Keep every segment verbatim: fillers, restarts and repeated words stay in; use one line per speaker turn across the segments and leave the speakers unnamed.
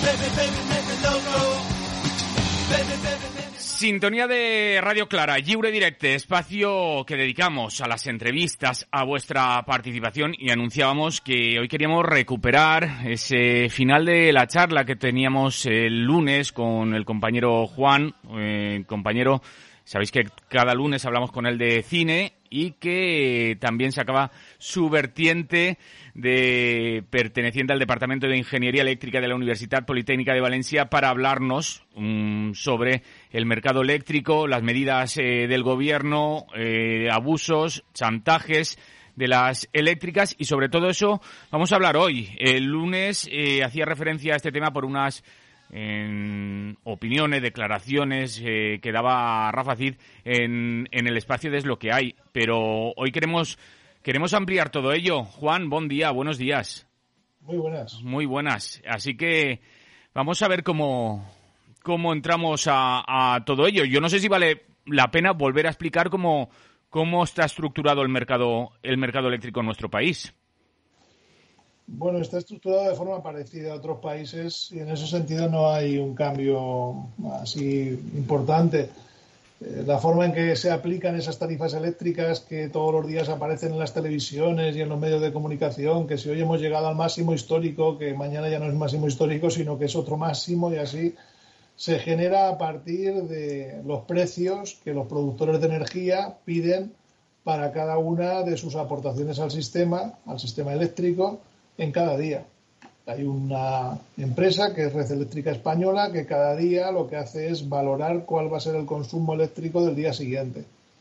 Sintonía de Radio Clara, Lliure Directe, espacio que dedicamos a las entrevistas, a vuestra participación, y anunciábamos que hoy queríamos recuperar ese final de la charla que teníamos el lunes con el compañero Juan, eh, compañero, sabéis que cada lunes hablamos con él de cine y que también sacaba su vertiente de perteneciente al Departamento de Ingeniería Eléctrica de la Universidad Politécnica de Valencia para hablarnos um, sobre el mercado eléctrico, las medidas eh, del gobierno, eh, abusos, chantajes de las eléctricas, y sobre todo eso vamos a hablar hoy. El lunes eh, hacía referencia a este tema por unas en opiniones, declaraciones eh, que daba Rafa Cid en, en el espacio de Es lo que hay, pero hoy queremos queremos ampliar todo ello. Juan, buen día, buenos días.
Muy buenas.
Muy buenas, así que vamos a ver cómo, cómo entramos a, a todo ello. Yo no sé si vale la pena volver a explicar cómo, cómo está estructurado el mercado, el mercado eléctrico en nuestro país.
Bueno, está estructurado de forma parecida a otros países y en ese sentido no hay un cambio así importante. Eh, la forma en que se aplican esas tarifas eléctricas que todos los días aparecen en las televisiones y en los medios de comunicación, que si hoy hemos llegado al máximo histórico, que mañana ya no es máximo histórico, sino que es otro máximo, y así se genera a partir de los precios que los productores de energía piden para cada una de sus aportaciones al sistema, al sistema eléctrico, en cada día. Hay una empresa que es Red Eléctrica Española que cada día lo que hace es valorar cuál va a ser el consumo eléctrico del día siguiente.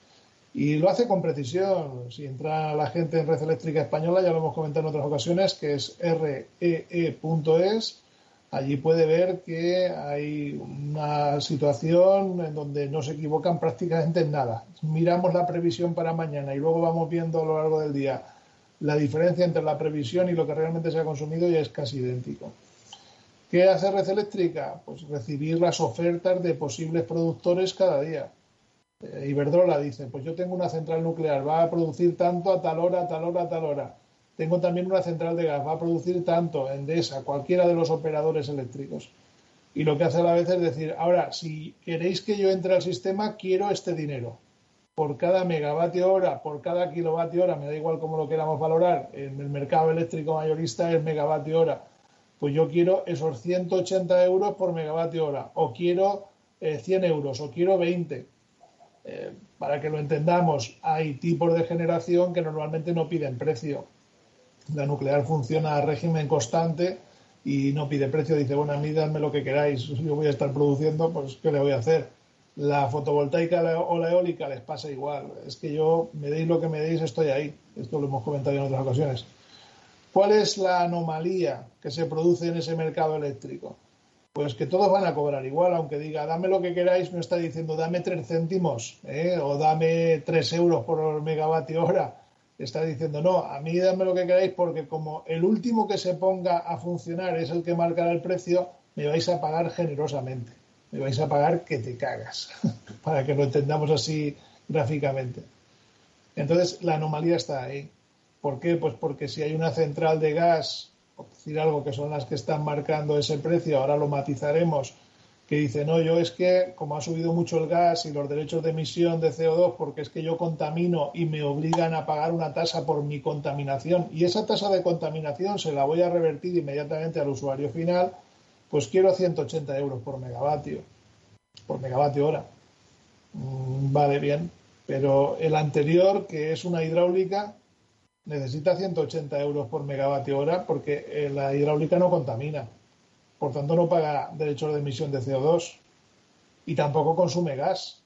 Y lo hace con precisión. Si entra la gente en Red Eléctrica Española, ya lo hemos comentado en otras ocasiones, que es R E E punto es, allí puede ver que hay una situación en donde no se equivocan prácticamente en nada. Miramos la previsión para mañana y luego vamos viendo a lo largo del día la diferencia entre la previsión y lo que realmente se ha consumido, ya es casi idéntico. ¿Qué hace Red Eléctrica? Pues recibir las ofertas de posibles productores cada día. Eh, Iberdrola dice, pues yo tengo una central nuclear, va a producir tanto a tal hora, a tal hora, a tal hora. Tengo también una central de gas, va a producir tanto, Endesa, cualquiera de los operadores eléctricos. Y lo que hace a la vez es decir, ahora, si queréis que yo entre al sistema, quiero este dinero. Por cada megavatio hora, por cada kilovatio hora, me da igual cómo lo queramos valorar, en el mercado eléctrico mayorista es megavatio hora, pues yo quiero esos ciento ochenta euros por megavatio hora, o quiero eh, cien euros, o quiero veinte. Eh, para que lo entendamos, hay tipos de generación que normalmente no piden precio. La nuclear funciona a régimen constante y no pide precio, dice, bueno, a mí dadme lo que queráis, yo voy a estar produciendo, pues ¿qué le voy a hacer? La fotovoltaica o la eólica les pasa igual. Es que yo, me deis lo que me deis, estoy ahí. Esto lo hemos comentado en otras ocasiones. ¿Cuál es la anomalía que se produce en ese mercado eléctrico? Pues que todos van a cobrar igual, aunque diga, dame lo que queráis, no está diciendo, dame tres céntimos, ¿eh? O dame tres euros por megavatio hora. Está diciendo, no, a mí dame lo que queráis porque como el último que se ponga a funcionar es el que marcará el precio, me vais a pagar generosamente. Me vais a pagar que te cagas, para que lo entendamos así gráficamente. Entonces, la anomalía está ahí. ¿Por qué? Pues porque si hay una central de gas, por decir algo, que son las que están marcando ese precio, ahora lo matizaremos, que dice, no, yo es que, como ha subido mucho el gas y los derechos de emisión de C O dos, porque es que yo contamino y me obligan a pagar una tasa por mi contaminación, y esa tasa de contaminación se la voy a revertir inmediatamente al usuario final, pues quiero ciento ochenta euros por megavatio, por megavatio hora. Mm, vale, bien, pero el anterior, que es una hidráulica, necesita ciento ochenta euros por megavatio hora porque la hidráulica no contamina. Por tanto, no paga derechos de emisión de C O dos y tampoco consume gas.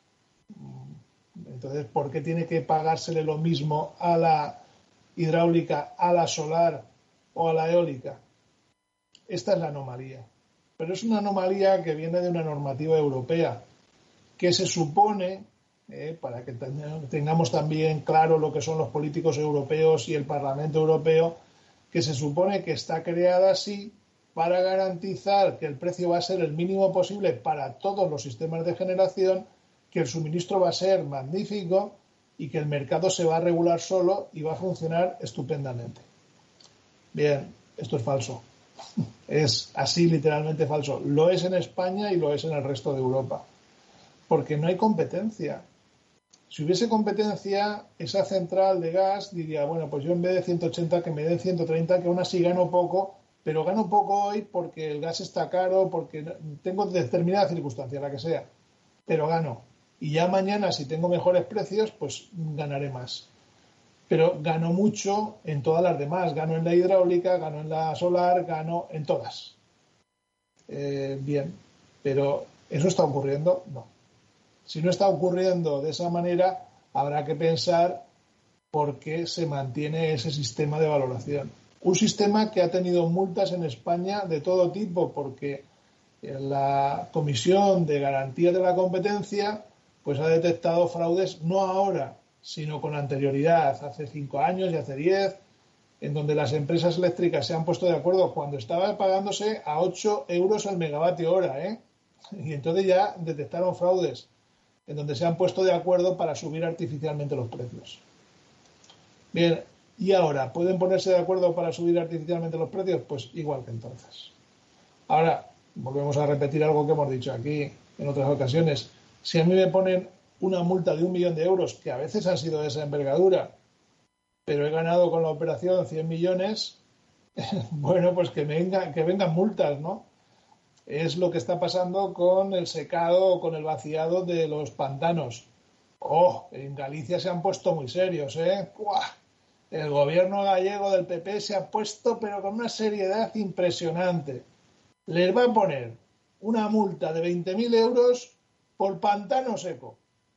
Entonces, ¿por qué tiene que pagársele lo mismo a la hidráulica, a la solar o a la eólica? Esta es la anomalía. Pero es una anomalía que viene de una normativa europea que se supone, eh, para que tengamos también claro lo que son los políticos europeos y el Parlamento Europeo, que se supone que está creada así para garantizar que el precio va a ser el mínimo posible para todos los sistemas de generación, que el suministro va a ser magnífico y que el mercado se va a regular solo y va a funcionar estupendamente. Bien, esto es falso. Es así literalmente falso. Lo es en España y lo es en el resto de Europa. Porque no hay competencia. Si hubiese competencia, esa central de gas diría, bueno, pues yo en vez de ciento ochenta que me den ciento treinta, que aún así gano poco, pero gano poco hoy porque el gas está caro, porque tengo determinada circunstancia, la que sea, pero gano. Y ya mañana, si tengo mejores precios, pues ganaré más. Pero gano mucho en todas las demás. Gano en la hidráulica, gano en la solar, gano en todas. Eh, bien, pero ¿eso está ocurriendo? No. Si no está ocurriendo de esa manera, habrá que pensar por qué se mantiene ese sistema de valoración. Un sistema que ha tenido multas en España de todo tipo, porque la Comisión de Garantía de la Competencia pues ha detectado fraudes no ahora, sino con anterioridad, hace cinco años y hace diez, en donde las empresas eléctricas se han puesto de acuerdo cuando estaba pagándose a ocho euros el megavatio hora, ¿eh? Y entonces ya detectaron fraudes, en donde se han puesto de acuerdo para subir artificialmente los precios. Bien, ¿y ahora pueden ponerse de acuerdo para subir artificialmente los precios? Pues igual que entonces. Ahora, volvemos a repetir algo que hemos dicho aquí en otras ocasiones. Si a mí me ponen una multa de un millón de euros, que a veces han sido de esa envergadura, pero he ganado con la operación cien millones, bueno, pues que, venga, que vengan multas, ¿no? Es lo que está pasando con el secado o con el vaciado de los pantanos. Oh, en Galicia se han puesto muy serios, ¿eh? ¡Buah! El gobierno gallego del P P se ha puesto, pero con una seriedad impresionante. Les va a poner una multa de veinte mil euros por pantano seco.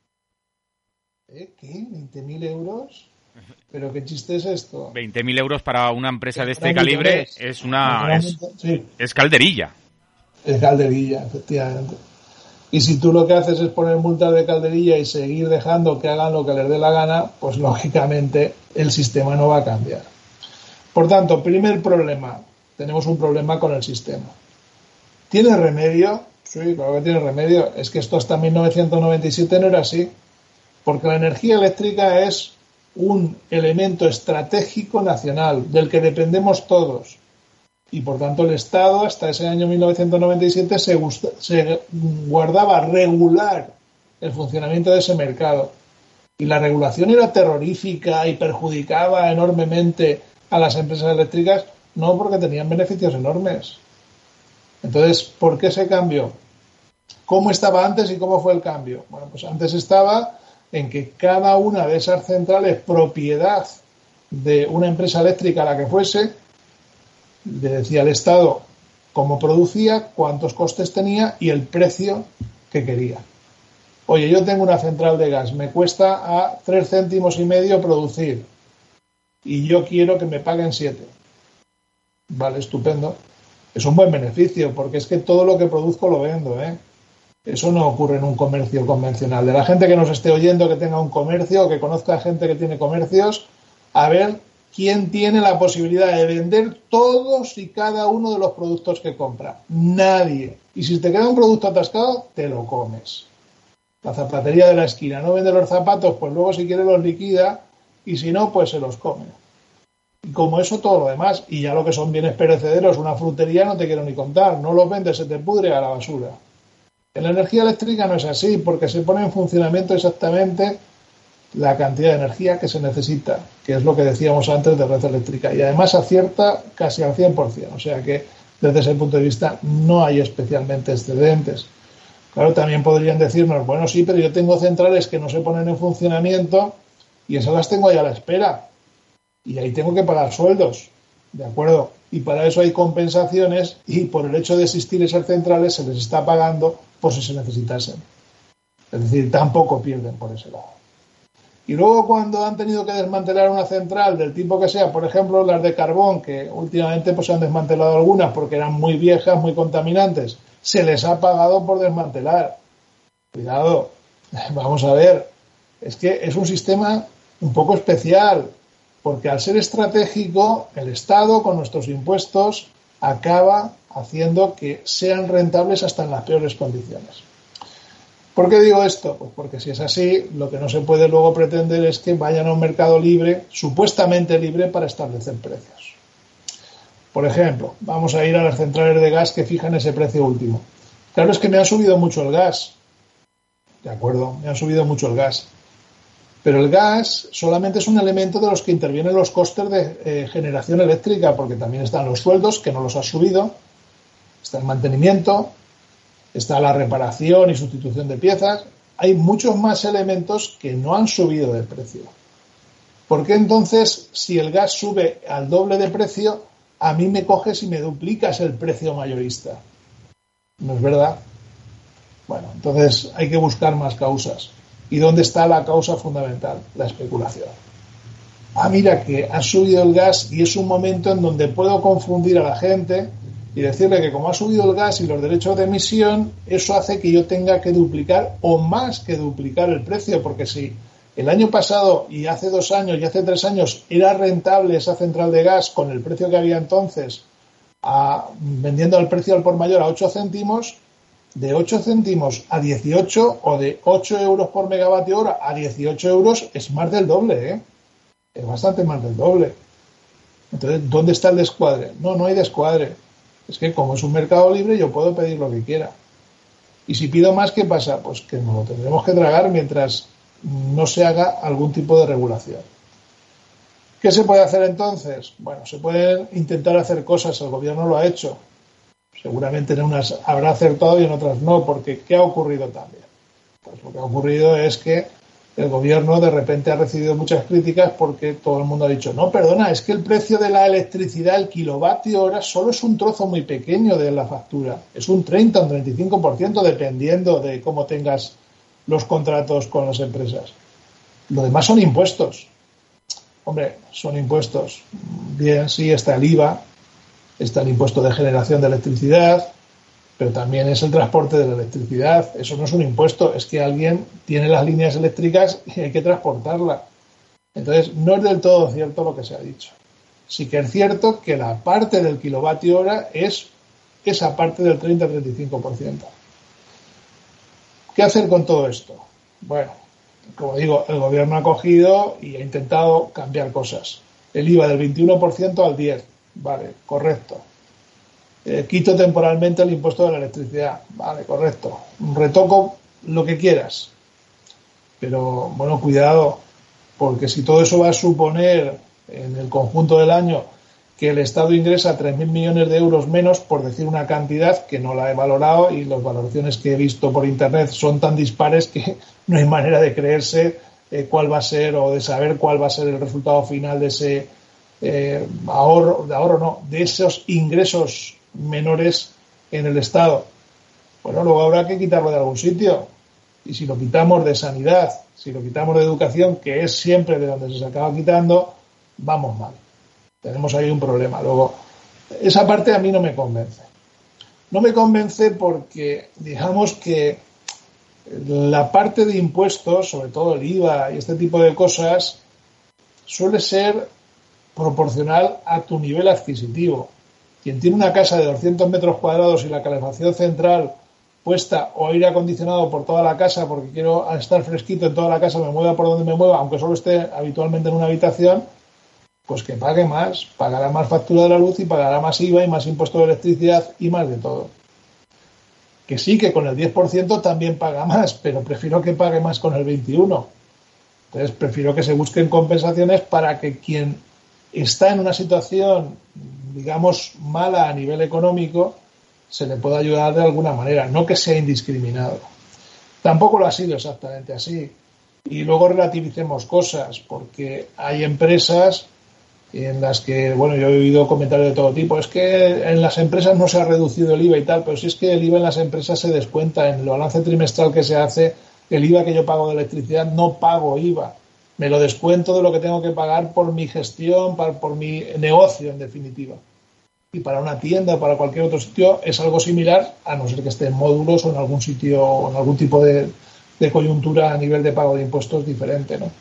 ¿Eh? ¿Qué? ¿veinte mil euros? ¿Pero qué chiste es esto?
veinte mil euros para una empresa de este calibre es una... Es,
sí.
es calderilla.
Es calderilla, efectivamente. Y si tú lo que haces es poner multas de calderilla y seguir dejando que hagan lo que les dé la gana, pues lógicamente el sistema no va a cambiar. Por tanto, primer problema, tenemos un problema con el sistema. ¿Tiene remedio? Sí, claro que tiene remedio. Es que esto hasta mil novecientos noventa y siete no era así, porque la energía eléctrica es un elemento estratégico nacional del que dependemos todos. Y por tanto el Estado hasta ese año mil novecientos noventa y siete se, gusta, se guardaba regular el funcionamiento de ese mercado. Y la regulación era terrorífica y perjudicaba enormemente a las empresas eléctricas, no porque tenían beneficios enormes. Entonces, ¿por qué se cambió? ¿Cómo estaba antes y cómo fue el cambio? Bueno, pues antes estaba en que cada una de esas centrales, propiedad de una empresa eléctrica, la que fuese, le decía al Estado cómo producía, cuántos costes tenía y el precio que quería. Oye, yo tengo una central de gas, me cuesta a tres céntimos y medio producir y yo quiero que me paguen siete. Vale, estupendo. Es un buen beneficio porque es que todo lo que produzco lo vendo, ¿eh? Eso no ocurre en un comercio convencional. De la gente que nos esté oyendo que tenga un comercio o que conozca gente que tiene comercios, a ver quién tiene la posibilidad de vender todos y cada uno de los productos que compra. Nadie. Y si te queda un producto atascado, te lo comes. La zapatería de la esquina no vende los zapatos, pues luego si quiere los liquida y si no, pues se los come. Y como eso, todo lo demás. Y ya lo que son bienes perecederos, una frutería, no te quiero ni contar. No los vendes, se te pudre a la basura. En la energía eléctrica no es así, porque se pone en funcionamiento exactamente la cantidad de energía que se necesita, que es lo que decíamos antes de red eléctrica. Y además acierta casi al cien por ciento. O sea que, desde ese punto de vista, no hay especialmente excedentes. Claro, también podrían decirnos, bueno, sí, pero yo tengo centrales que no se ponen en funcionamiento y esas las tengo ahí a la espera. Y ahí tengo que pagar sueldos, ¿de acuerdo? Y para eso hay compensaciones y por el hecho de existir esas centrales se les está pagando por si se necesitasen. Es decir, tampoco pierden por ese lado. Y luego cuando han tenido que desmantelar una central del tipo que sea, por ejemplo las de carbón, que últimamente pues se han desmantelado algunas porque eran muy viejas, muy contaminantes, se les ha pagado por desmantelar. Cuidado, vamos a ver, es que es un sistema un poco especial, porque al ser estratégico, el Estado con nuestros impuestos acaba haciendo que sean rentables hasta en las peores condiciones. ¿Por qué digo esto? Pues porque si es así, lo que no se puede luego pretender es que vayan a un mercado libre, supuestamente libre, para establecer precios. Por ejemplo, vamos a ir a las centrales de gas que fijan ese precio último. Claro, es que me ha subido mucho el gas. De acuerdo, me ha subido mucho el gas. Pero el gas solamente es un elemento de los que intervienen los costes de eh, generación eléctrica, porque también están los sueldos, que no los has subido, está el mantenimiento, está la reparación y sustitución de piezas. Hay muchos más elementos que no han subido de precio. ¿Por qué entonces, si el gas sube al doble de precio, a mí me coges y me duplicas el precio mayorista? ¿No es verdad? Bueno, entonces hay que buscar más causas. ¿Y dónde está la causa fundamental? La especulación. Ah, mira que ha subido el gas y es un momento en donde puedo confundir a la gente y decirle que como ha subido el gas y los derechos de emisión, eso hace que yo tenga que duplicar o más que duplicar el precio, porque si el año pasado y hace dos años y hace tres años era rentable esa central de gas con el precio que había entonces, a, vendiendo al precio al por mayor a ocho céntimos, de ocho céntimos a dieciocho o de ocho euros por megavatio hora a dieciocho euros es más del doble, ¿eh? Es bastante más del doble. Entonces, ¿dónde está el descuadre? No, no hay descuadre. Es que como es un mercado libre yo puedo pedir lo que quiera. Y si pido más, ¿qué pasa? Pues que nos lo tendremos que tragar mientras no se haga algún tipo de regulación. ¿Qué se puede hacer entonces? Bueno, se pueden intentar hacer cosas, el gobierno lo ha hecho. Seguramente en unas habrá acertado y en otras no, porque ¿qué ha ocurrido también? Pues lo que ha ocurrido es que el gobierno de repente ha recibido muchas críticas porque todo el mundo ha dicho, no, perdona, es que el precio de la electricidad, el kilovatio hora, solo es un trozo muy pequeño de la factura. Es un treinta o un treinta y cinco por ciento dependiendo de cómo tengas los contratos con las empresas. Lo demás son impuestos. Hombre, son impuestos. Bien, sí, está el I V A, está el impuesto de generación de electricidad, pero también es el transporte de la electricidad. Eso no es un impuesto, es que alguien tiene las líneas eléctricas y hay que transportarla. Entonces, no es del todo cierto lo que se ha dicho. Sí que es cierto que la parte del kilovatio hora es esa parte del treinta a treinta y cinco por ciento. ¿Qué hacer con todo esto? Bueno, como digo, el gobierno ha cogido y ha intentado cambiar cosas. El I V A del veintiuno por ciento al diez por ciento. Vale, correcto. Eh, quito temporalmente el impuesto de la electricidad. Vale, correcto. Retoco lo que quieras. Pero, bueno, cuidado, porque si todo eso va a suponer en el conjunto del año que el Estado ingresa tres mil millones de euros menos, por decir una cantidad que no la he valorado, y las valoraciones que he visto por Internet son tan dispares que no hay manera de creerse eh, cuál va a ser o de saber cuál va a ser el resultado final de ese eh, ahorro, de ahorro no, de esos ingresos menores en el Estado. Bueno, luego habrá que quitarlo de algún sitio. Y si lo quitamos de sanidad, si lo quitamos de educación, que es siempre de donde se acaba quitando, vamos mal. Tenemos ahí un problema. Luego, esa parte a mí no me convence. No me convence porque, digamos que la parte de impuestos, sobre todo el I V A y este tipo de cosas, suele ser proporcional a tu nivel adquisitivo. Quien tiene una casa de doscientos metros cuadrados y la calefacción central puesta o aire acondicionado por toda la casa porque quiero estar fresquito en toda la casa, me mueva por donde me mueva, aunque solo esté habitualmente en una habitación, pues que pague más, pagará más factura de la luz y pagará más I V A y más impuesto de electricidad y más de todo. Que sí, que con el diez por ciento también paga más, pero prefiero que pague más con el veintiuno por ciento. Entonces prefiero que se busquen compensaciones para que quien está en una situación, digamos, mala a nivel económico, se le pueda ayudar de alguna manera, no que sea indiscriminado. Tampoco lo ha sido exactamente así. Y luego relativicemos cosas, porque hay empresas en las que, bueno, yo he oído comentarios de todo tipo, es que en las empresas no se ha reducido el I V A y tal, pero si es que el I V A en las empresas se descuenta, en el balance trimestral que se hace, el I V A que yo pago de electricidad no pago I V A, me lo descuento de lo que tengo que pagar por mi gestión, por, por mi negocio en definitiva. Y para una tienda o para cualquier otro sitio es algo similar, a no ser que esté en módulos o en algún sitio o en algún tipo de, de coyuntura a nivel de pago de impuestos diferente, ¿no?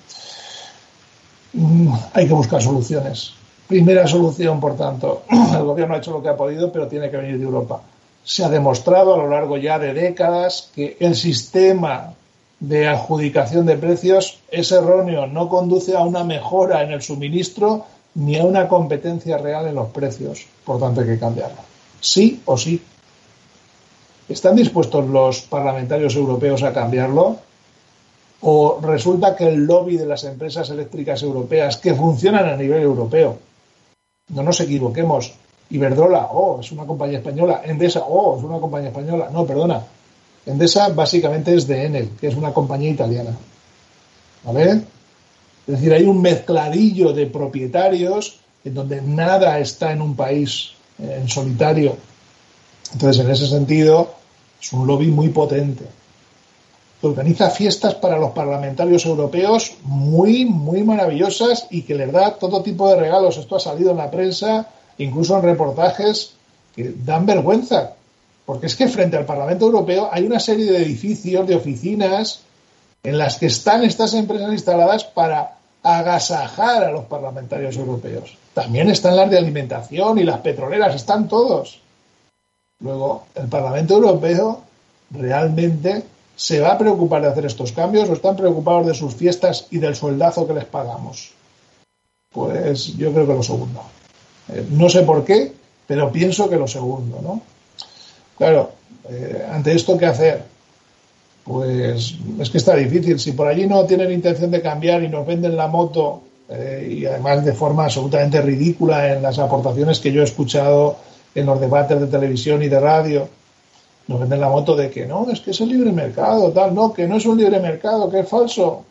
Mm, hay que buscar soluciones. Primera solución, por tanto, el gobierno ha hecho lo que ha podido, pero tiene que venir de Europa. Se ha demostrado a lo largo ya de décadas que el sistema de adjudicación de precios es erróneo, no conduce a una mejora en el suministro ni a una competencia real en los precios, por tanto hay que cambiarlo. Sí o sí. ¿Están dispuestos los parlamentarios europeos a cambiarlo? ¿O resulta que el lobby de las empresas eléctricas europeas que funcionan a nivel europeo, no nos equivoquemos, Iberdrola, oh, es una compañía española, Endesa, oh, es una compañía española, no, perdona, Endesa básicamente es de Enel, que es una compañía italiana, ¿vale? Es decir, hay un mezcladillo de propietarios en donde nada está en un país en solitario. Entonces, en ese sentido, es un lobby muy potente. Organiza fiestas para los parlamentarios europeos muy, muy maravillosas y que les da todo tipo de regalos. Esto ha salido en la prensa, incluso en reportajes que dan vergüenza. Porque es que frente al Parlamento Europeo hay una serie de edificios, de oficinas, en las que están estas empresas instaladas para agasajar a los parlamentarios europeos. También están las de alimentación y las petroleras, están todos. Luego, el Parlamento Europeo realmente se va a preocupar de hacer estos cambios o están preocupados de sus fiestas y del sueldazo que les pagamos. Pues yo creo que lo segundo. Eh, no sé por qué, pero pienso que lo segundo, ¿no? Claro, eh, ante esto, ¿qué hacer? Pues es que está difícil. Si por allí no tienen intención de cambiar y nos venden la moto, eh, y además de forma absolutamente ridícula en las aportaciones que yo he escuchado en los debates de televisión y de radio, nos venden la moto de que no, es que es el libre mercado, tal, no, que no es un libre mercado, que es falso.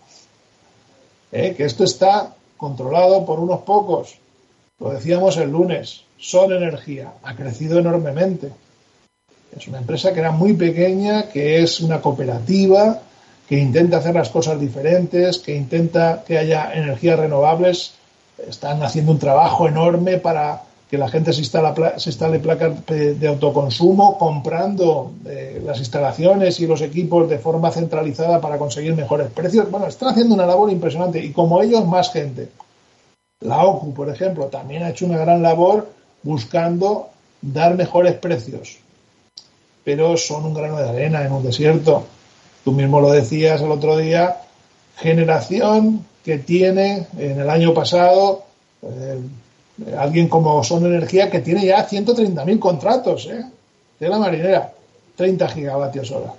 Eh, que esto está controlado por unos pocos. Lo decíamos el lunes, Son Energía ha crecido enormemente. Es una empresa que era muy pequeña, que es una cooperativa, que intenta hacer las cosas diferentes, que intenta que haya energías renovables. Están haciendo un trabajo enorme para que la gente se, instala, se instale placas de autoconsumo, comprando eh, las instalaciones y los equipos de forma centralizada para conseguir mejores precios. Bueno, están haciendo una labor impresionante y como ellos, más gente. La O C U, por ejemplo, también ha hecho una gran labor buscando dar mejores precios. Pero son un grano de arena en un desierto. Tú mismo lo decías el otro día, generación que tiene en el año pasado eh, alguien como Son Energía que tiene ya ciento treinta mil contratos, ¿eh? De la marinera, treinta gigavatios hora.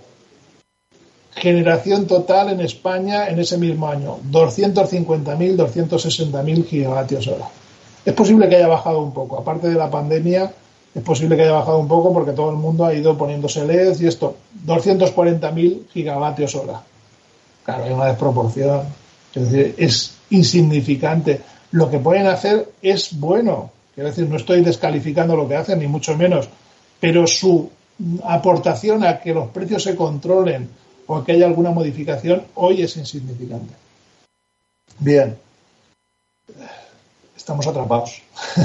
Generación total en España en ese mismo año, doscientos cincuenta mil, doscientos sesenta mil gigavatios hora. Es posible que haya bajado un poco, aparte de la pandemia, es posible que haya bajado un poco porque todo el mundo ha ido poniéndose L E Ds y esto, doscientos cuarenta mil gigavatios hora. Claro, hay una desproporción, es decir, es insignificante. Lo que pueden hacer es bueno, quiero decir, no estoy descalificando lo que hacen, ni mucho menos, pero su aportación a que los precios se controlen o a que haya alguna modificación hoy es insignificante. Bien, estamos atrapados.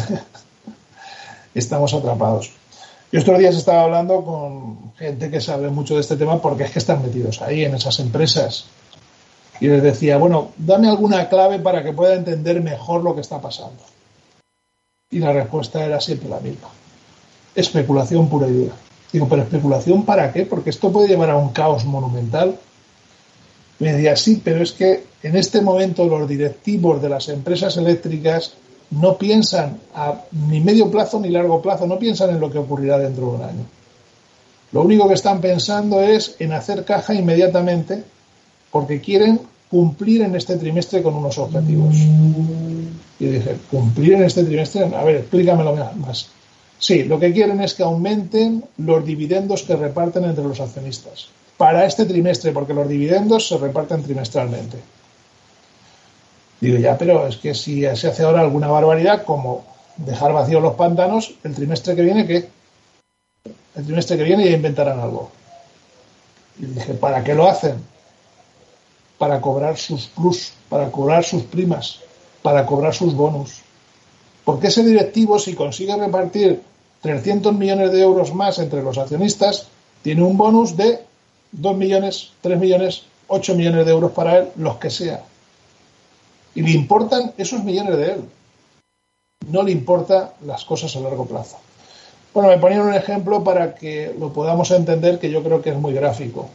Estamos atrapados. Yo estos días estaba hablando con gente que sabe mucho de este tema porque es que están metidos ahí en esas empresas. Y les decía, bueno, dame alguna clave para que pueda entender mejor lo que está pasando. Y la respuesta era siempre la misma. Especulación pura y dura. Digo, ¿pero especulación para qué? Porque esto puede llevar a un caos monumental. Me decía, sí, pero es que en este momento los directivos de las empresas eléctricas no piensan a ni medio plazo ni largo plazo, no piensan en lo que ocurrirá dentro de un año. Lo único que están pensando es en hacer caja inmediatamente porque quieren cumplir en este trimestre con unos objetivos. Y dije, ¿cumplir en este trimestre? A ver, explícamelo más. Sí, lo que quieren es que aumenten los dividendos que reparten entre los accionistas. Para este trimestre, porque los dividendos se reparten trimestralmente. Digo, ya, pero es que si se hace ahora alguna barbaridad, como dejar vacíos los pantanos, el trimestre que viene, ¿qué? El trimestre que viene ya inventarán algo. Y dije, ¿para qué lo hacen? Para cobrar sus plus, para cobrar sus primas, para cobrar sus bonus. Porque ese directivo, si consigue repartir trescientos millones de euros más entre los accionistas, tiene un bonus de dos millones, tres millones, ocho millones de euros para él, los que sea. Y le importan esos millones de él. No le importan las cosas a largo plazo. Bueno, me ponían un ejemplo para que lo podamos entender, que yo creo que es muy gráfico.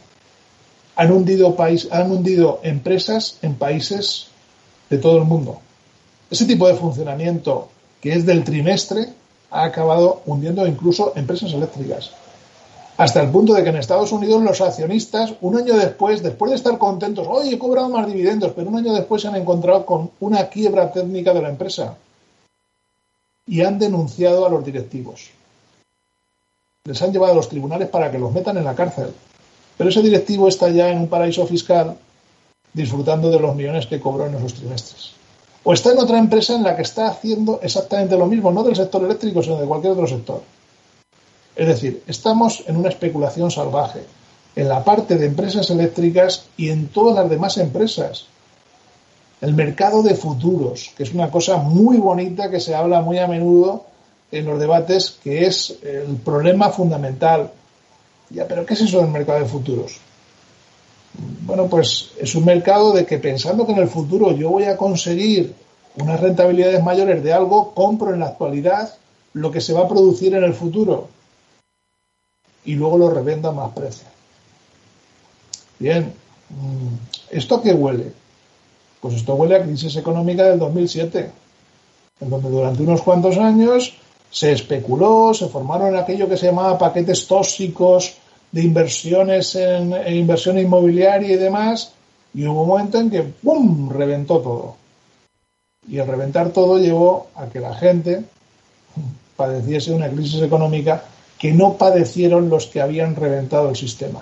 Han hundido, país, han hundido empresas en países de todo el mundo. Ese tipo de funcionamiento que es del trimestre ha acabado hundiendo incluso empresas eléctricas. Hasta el punto de que en Estados Unidos los accionistas, un año después, después de estar contentos, oye, he cobrado más dividendos, pero un año después se han encontrado con una quiebra técnica de la empresa y han denunciado a los directivos. Les han llevado a los tribunales para que los metan en la cárcel. Pero ese directivo está ya en un paraíso fiscal disfrutando de los millones que cobró en esos trimestres. O está en otra empresa en la que está haciendo exactamente lo mismo, no del sector eléctrico, sino de cualquier otro sector. Es decir, estamos en una especulación salvaje en la parte de empresas eléctricas y en todas las demás empresas. El mercado de futuros, que es una cosa muy bonita que se habla muy a menudo en los debates, que es el problema fundamental. Ya, ¿pero qué es eso del mercado de futuros? Bueno, pues es un mercado de que pensando que en el futuro yo voy a conseguir unas rentabilidades mayores de algo, compro en la actualidad lo que se va a producir en el futuro y luego lo revendo a más precio. Bien, ¿esto a qué huele? Pues esto huele a crisis económica del dos mil siete, en donde durante unos cuantos años se especuló, se formaron aquello que se llamaba paquetes tóxicos de inversiones en, en inversión inmobiliaria y demás, y hubo un momento en que ¡pum!, reventó todo. Y el reventar todo llevó a que la gente padeciese una crisis económica que no padecieron los que habían reventado el sistema.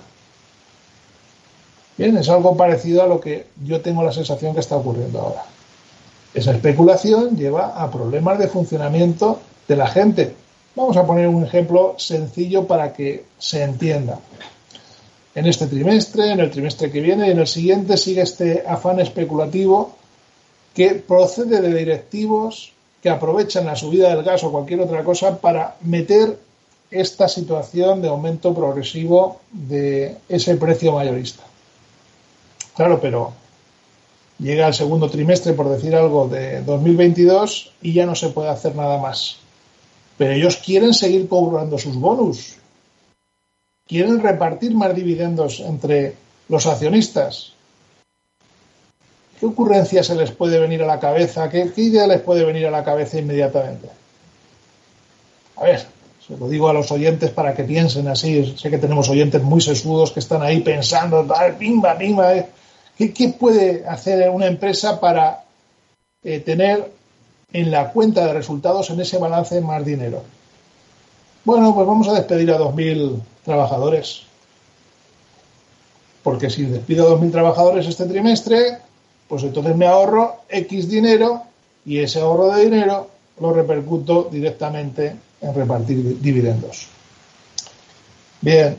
Bien, es algo parecido a lo que yo tengo la sensación que está ocurriendo ahora. Esa especulación lleva a problemas de funcionamiento de la gente. Vamos a poner un ejemplo sencillo para que se entienda. En este trimestre, en el trimestre que viene y en el siguiente sigue este afán especulativo que procede de directivos que aprovechan la subida del gas o cualquier otra cosa para meter esta situación de aumento progresivo de ese precio mayorista. Claro, pero llega el segundo trimestre, por decir algo, de dos mil veintidós y ya no se puede hacer nada más. Pero ellos quieren seguir cobrando sus bonus. Quieren repartir más dividendos entre los accionistas. ¿Qué ocurrencia se les puede venir a la cabeza? ¿Qué, qué idea les puede venir a la cabeza inmediatamente? A ver, se lo digo a los oyentes para que piensen así. Sé que tenemos oyentes muy sesudos que están ahí pensando, pimba, pimba. Eh. ¿Qué, ¿Qué puede hacer una empresa para eh, tener en la cuenta de resultados, en ese balance, más dinero? Bueno, pues vamos a despedir a dos mil trabajadores. Porque si despido a dos mil trabajadores este trimestre, pues entonces me ahorro X dinero y ese ahorro de dinero lo repercuto directamente en repartir dividendos. Bien,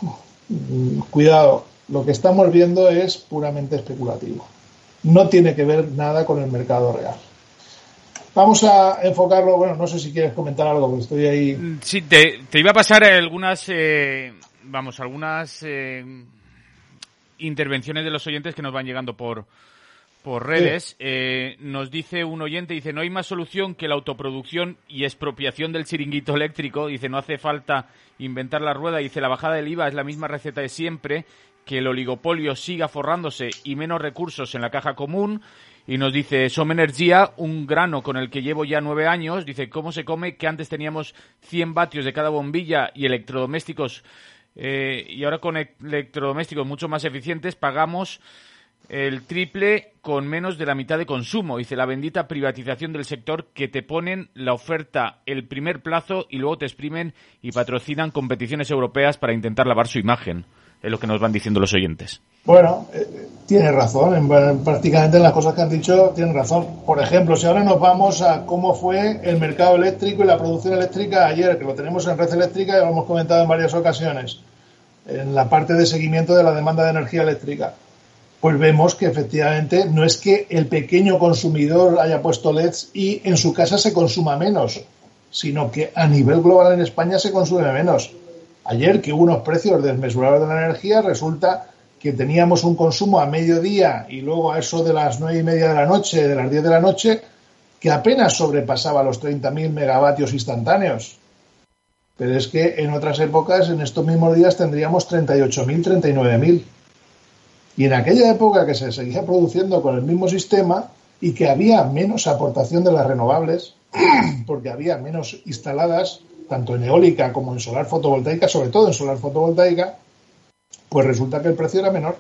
cuidado, lo que estamos viendo es puramente especulativo. No tiene que ver nada con el mercado real. Vamos a enfocarlo, bueno, no sé si quieres comentar algo, porque estoy ahí.
Sí, te, te iba a pasar algunas, eh, vamos, algunas eh, intervenciones de los oyentes que nos van llegando por, por redes. Sí. Eh, nos dice un oyente, dice, no hay más solución que la autoproducción y expropiación del chiringuito eléctrico. Dice, no hace falta inventar la rueda. Dice, la bajada del I V A es la misma receta de siempre, que el oligopolio siga forrándose y menos recursos en la caja común. Y nos dice, Som Energía, un grano con el que llevo ya nueve años. Dice, ¿cómo se come que antes teníamos cien vatios de cada bombilla y electrodomésticos? Eh, y ahora con electrodomésticos mucho más eficientes pagamos el triple con menos de la mitad de consumo. Dice, la bendita privatización del sector que te ponen la oferta el primer plazo y luego te exprimen y patrocinan competiciones europeas para intentar lavar su imagen. Es lo que nos van diciendo los oyentes.
Bueno, eh, tiene razón, en, prácticamente en las cosas que han dicho tienen razón. Por ejemplo, si ahora nos vamos a cómo fue el mercado eléctrico y la producción eléctrica ayer, que lo tenemos en Red Eléctrica y lo hemos comentado en varias ocasiones, en la parte de seguimiento de la demanda de energía eléctrica, pues vemos que efectivamente no es que el pequeño consumidor haya puesto L E Ds y en su casa se consuma menos, sino que a nivel global en España se consume menos. Ayer, que hubo unos precios desmesurados de la energía, resulta que teníamos un consumo a mediodía y luego a eso de las nueve y media de la noche, de las diez de la noche, que apenas sobrepasaba los treinta mil megavatios instantáneos. Pero es que en otras épocas, en estos mismos días, tendríamos treinta y ocho mil, treinta y nueve mil. Y en aquella época que se seguía produciendo con el mismo sistema, y que había menos aportación de las renovables, porque había menos instaladas, tanto en eólica como en solar fotovoltaica, sobre todo en solar fotovoltaica, pues resulta que el precio era menor.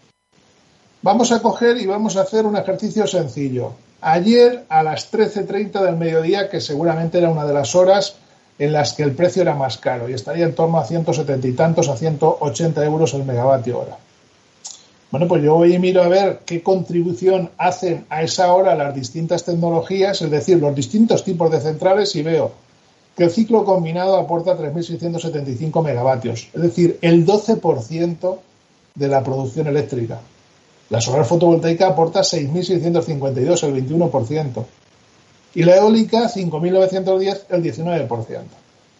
Vamos a coger y vamos a hacer un ejercicio sencillo. Ayer a las trece treinta del mediodía, que seguramente era una de las horas en las que el precio era más caro y estaría en torno a ciento setenta y tantos a ciento ochenta euros el megavatio hora. Bueno, pues yo voy y miro a ver qué contribución hacen a esa hora las distintas tecnologías, es decir, los distintos tipos de centrales, y veo que el ciclo combinado aporta tres mil seiscientos setenta y cinco megavatios, es decir, el doce por ciento de la producción eléctrica. La solar fotovoltaica aporta seis mil seiscientos cincuenta y dos, el veintiuno por ciento. Y la eólica, cinco mil novecientos diez, el diecinueve por ciento.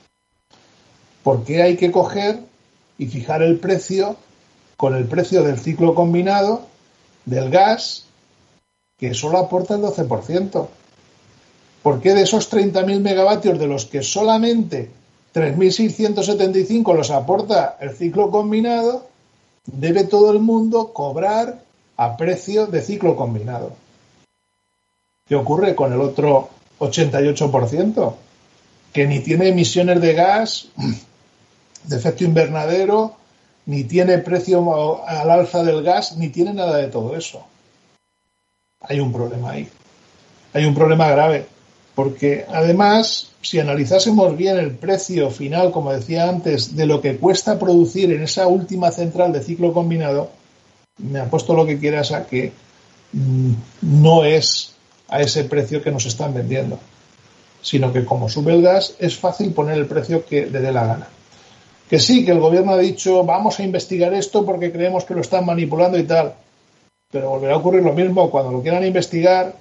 ¿Por qué hay que coger y fijar el precio con el precio del ciclo combinado del gas, que solo aporta el doce por ciento? ¿Por qué de esos treinta mil megavatios de los que solamente tres mil seiscientos setenta y cinco los aporta el ciclo combinado, debe todo el mundo cobrar a precio de ciclo combinado? ¿Qué ocurre con el otro ochenta y ocho por ciento? Que ni tiene emisiones de gas, de efecto invernadero, ni tiene precio al alza del gas, ni tiene nada de todo eso. Hay un problema ahí. Hay un problema grave. Porque además, si analizásemos bien el precio final, como decía antes, de lo que cuesta producir en esa última central de ciclo combinado, me apuesto lo que quieras a que mmm, no es a ese precio que nos están vendiendo, sino que como sube el gas es fácil poner el precio que le dé la gana. Que sí, que el gobierno ha dicho vamos a investigar esto porque creemos que lo están manipulando y tal, pero volverá a ocurrir lo mismo cuando lo quieran investigar.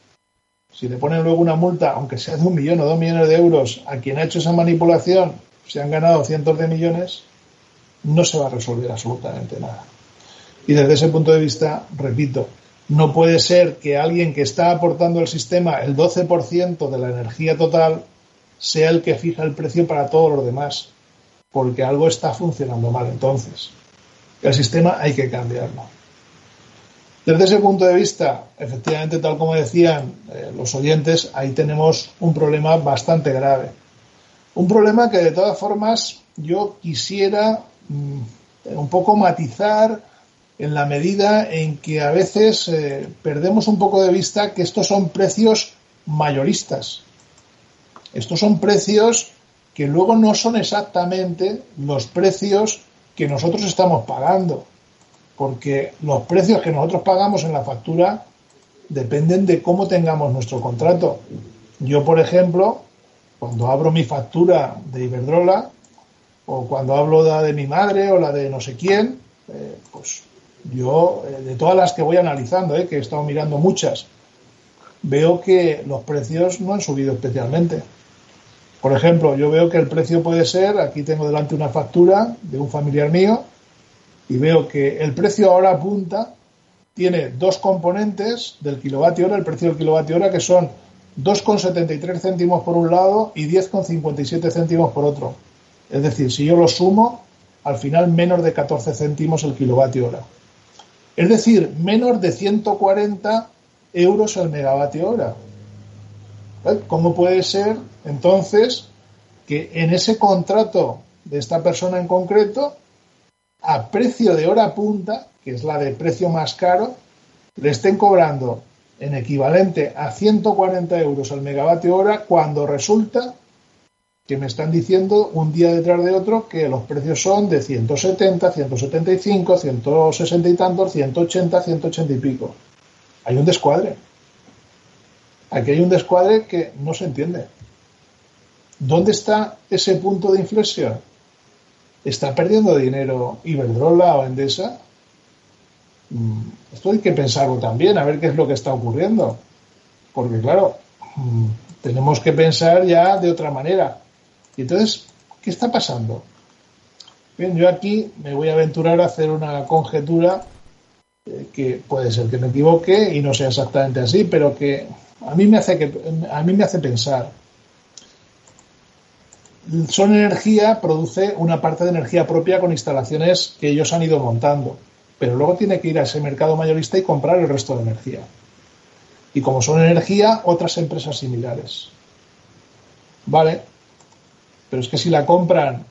Si le ponen luego una multa, aunque sea de un millón o dos millones de euros, a quien ha hecho esa manipulación, se han ganado cientos de millones, no se va a resolver absolutamente nada. Y desde ese punto de vista, repito, no puede ser que alguien que está aportando al sistema el doce por ciento de la energía total sea el que fija el precio para todos los demás, porque algo está funcionando mal entonces. El sistema hay que cambiarlo. Desde ese punto de vista, efectivamente, tal como decían eh, los oyentes, ahí tenemos un problema bastante grave. Un problema que, de todas formas, yo quisiera mmm, un poco matizar en la medida en que a veces eh, perdemos un poco de vista que estos son precios mayoristas. Estos son precios que luego no son exactamente los precios que nosotros estamos pagando, porque los precios que nosotros pagamos en la factura dependen de cómo tengamos nuestro contrato. Yo, por ejemplo, cuando abro mi factura de Iberdrola, o cuando hablo de la de mi madre o la de no sé quién, eh, pues yo, eh, de todas las que voy analizando, eh, que he estado mirando muchas, veo que los precios no han subido especialmente. Por ejemplo, yo veo que el precio puede ser, aquí tengo delante una factura de un familiar mío, y veo que el precio ahora apunta, tiene dos componentes del kilovatio hora, el precio del kilovatio hora, que son dos con setenta y tres céntimos por un lado y diez con cincuenta y siete céntimos por otro. Es decir, si yo lo sumo, al final menos de catorce céntimos el kilovatio hora. Es decir, menos de ciento cuarenta euros el megavatio hora. ¿Cómo puede ser, entonces, que en ese contrato de esta persona en concreto, a precio de hora punta, que es la de precio más caro, le estén cobrando en equivalente a ciento cuarenta euros al megavatio hora, cuando resulta que me están diciendo un día detrás de otro que los precios son de ciento setenta, ciento setenta y cinco, ciento sesenta y tantos, ciento ochenta, ciento ochenta y pico? Hay un descuadre. Aquí hay un descuadre que no se entiende. ¿Dónde está ese punto de inflexión? ¿Está perdiendo dinero Iberdrola o Endesa? Esto hay que pensarlo también, a ver qué es lo que está ocurriendo. Porque, claro, tenemos que pensar ya de otra manera. Y entonces, ¿qué está pasando? Bien, yo aquí me voy a aventurar a hacer una conjetura eh, que puede ser que me equivoque y no sea exactamente así, pero que a mí me hace, que, a mí me hace pensar. Son Energía produce una parte de energía propia con instalaciones que ellos han ido montando, pero luego tiene que ir a ese mercado mayorista y comprar el resto de energía. Y como son energía, otras empresas similares. Vale, pero es que si la compran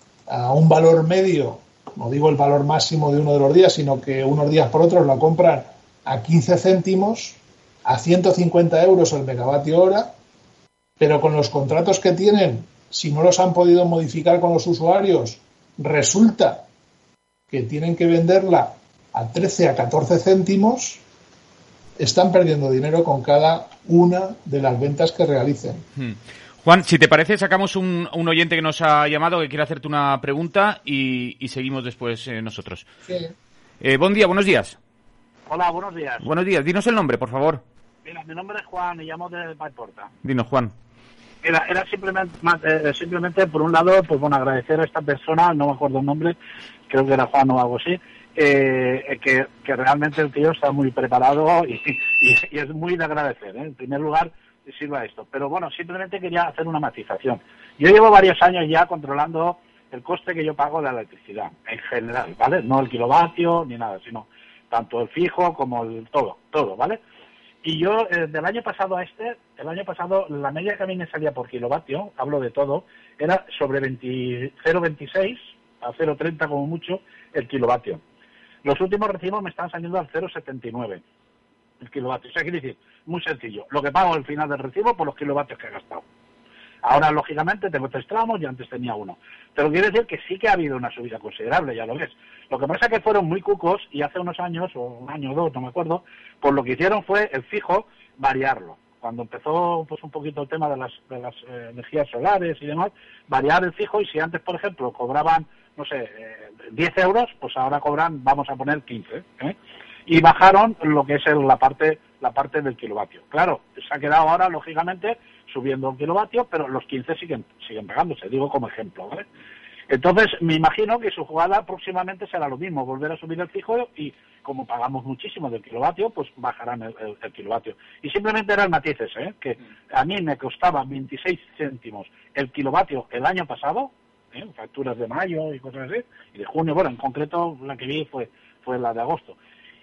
a un valor medio, no digo el valor máximo de uno de los días, sino que unos días por otros la compran a quince céntimos, a ciento cincuenta euros el megavatio hora, pero con los contratos que tienen, si no los han podido modificar con los usuarios, resulta que tienen que venderla a trece, a catorce céntimos, están perdiendo dinero con cada una de las ventas que realicen.
Hmm. Juan, si te parece, sacamos un, un oyente que nos ha llamado, que quiere hacerte una pregunta y, y seguimos después eh, nosotros.
Sí.
Eh, buen día, buenos días.
Hola, buenos días.
Buenos días, dinos el nombre, por favor.
Mira, mi nombre es Juan y llamo de Paiporta.
Dinos, Juan.
Era, era simplemente, eh, simplemente, por un lado, pues bueno, agradecer a esta persona, no me acuerdo el nombre, creo que era Juan o algo así, eh, que, que realmente el tío está muy preparado y, y, y es muy de agradecer, ¿eh? En primer lugar, sirva esto. Pero bueno, simplemente quería hacer una matización. Yo llevo varios años ya controlando el coste que yo pago de la electricidad, en general, ¿vale? No el kilovatio ni nada, sino tanto el fijo como el todo, todo, ¿vale? Y yo, eh, del año pasado a este, el año pasado, la media que a mí me salía por kilovatio, hablo de todo, era sobre veinte, cero coma veintiséis a cero coma treinta como mucho el kilovatio. Los últimos recibos me están saliendo al cero coma setenta y nueve el kilovatio. O sea, quiere decir, muy sencillo, lo que pago al final del recibo por los kilovatios que he gastado. Ahora, lógicamente, tengo tres tramos y antes tenía uno. Pero quiere decir que sí que ha habido una subida considerable, ya lo ves. Lo que pasa es que fueron muy cucos y hace unos años, o un año o dos, no me acuerdo, pues lo que hicieron fue el fijo variarlo. Cuando empezó pues un poquito el tema de las, de las eh, energías solares y demás, variar el fijo, y si antes, por ejemplo, cobraban, no sé, eh, diez euros, pues ahora cobran, vamos a poner quince, ¿eh? Y bajaron lo que es el, la parte la parte del kilovatio. Claro, se ha quedado ahora, lógicamente, subiendo el kilovatio, pero los quince siguen siguen pagándose, digo como ejemplo, ¿vale? Entonces, me imagino que su jugada próximamente será lo mismo, volver a subir el fijo y, como pagamos muchísimo del kilovatio, pues bajarán el, el, el kilovatio. Y simplemente eran matices, ¿eh? Que a mí me costaba veintiséis céntimos el kilovatio el año pasado, ¿eh? Facturas de mayo y cosas así, y de junio, bueno, en concreto la que vi fue, fue la de agosto.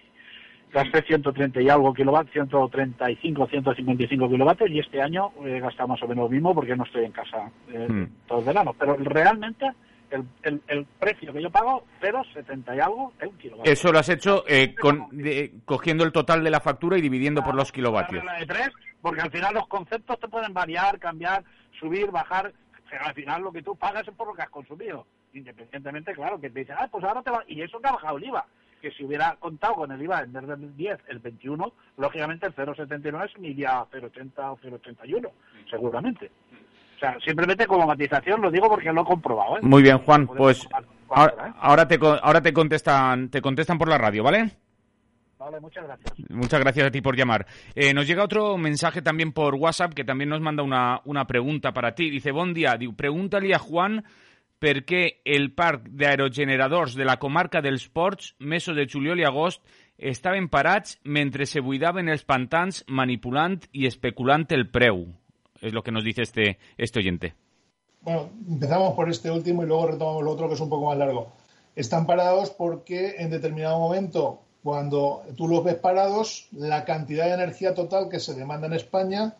Gasté ciento treinta y algo kilovatios, ciento treinta y cinco, ciento cincuenta y cinco kilovatios, y este año he gastado más o menos lo mismo porque no estoy en casa eh, mm. todo el verano. Pero realmente el, el, el precio que yo pago, cero coma setenta y algo el kilovatio.
Eso lo has hecho eh, con, de, cogiendo el total de la factura y dividiendo claro, por los kilovatios.
La de tres, porque al final los conceptos te pueden variar, cambiar, subir, bajar, pero al final lo que tú pagas es por lo que has consumido. Independientemente, claro, que te dicen, ah, pues ahora te va, y eso que ha bajado el I V A. Que si hubiera contado con el I V A en vez del diez, el veintiuno, lógicamente el cero coma setenta y nueve se me iría a cero coma ochenta o cero coma ochenta y uno, seguramente. O sea, simplemente como matización lo digo porque lo he comprobado, ¿eh?
Muy bien, Juan, pues ahora, ¿eh? ahora te ahora te contestan te contestan por la radio, ¿vale?
Vale, muchas gracias.
Muchas gracias a ti por llamar. Eh, nos llega otro mensaje también por WhatsApp que también nos manda una, una pregunta para ti. Dice, bon dia, diu, pregúntale a Juan per què el parc d'aerogeneradors de la comarca dels Ports, mesos de juliol i agost, estaven parats mentre se buidaven els pantans manipulant i especulant el preu. Es lo que nos dice este, este oyente.
Bueno, empezamos por este último y luego retomamos lo otro que es un poco más largo. Están parados porque en determinado momento, cuando tú los ves parados, la cantidad de energía total que se demanda en España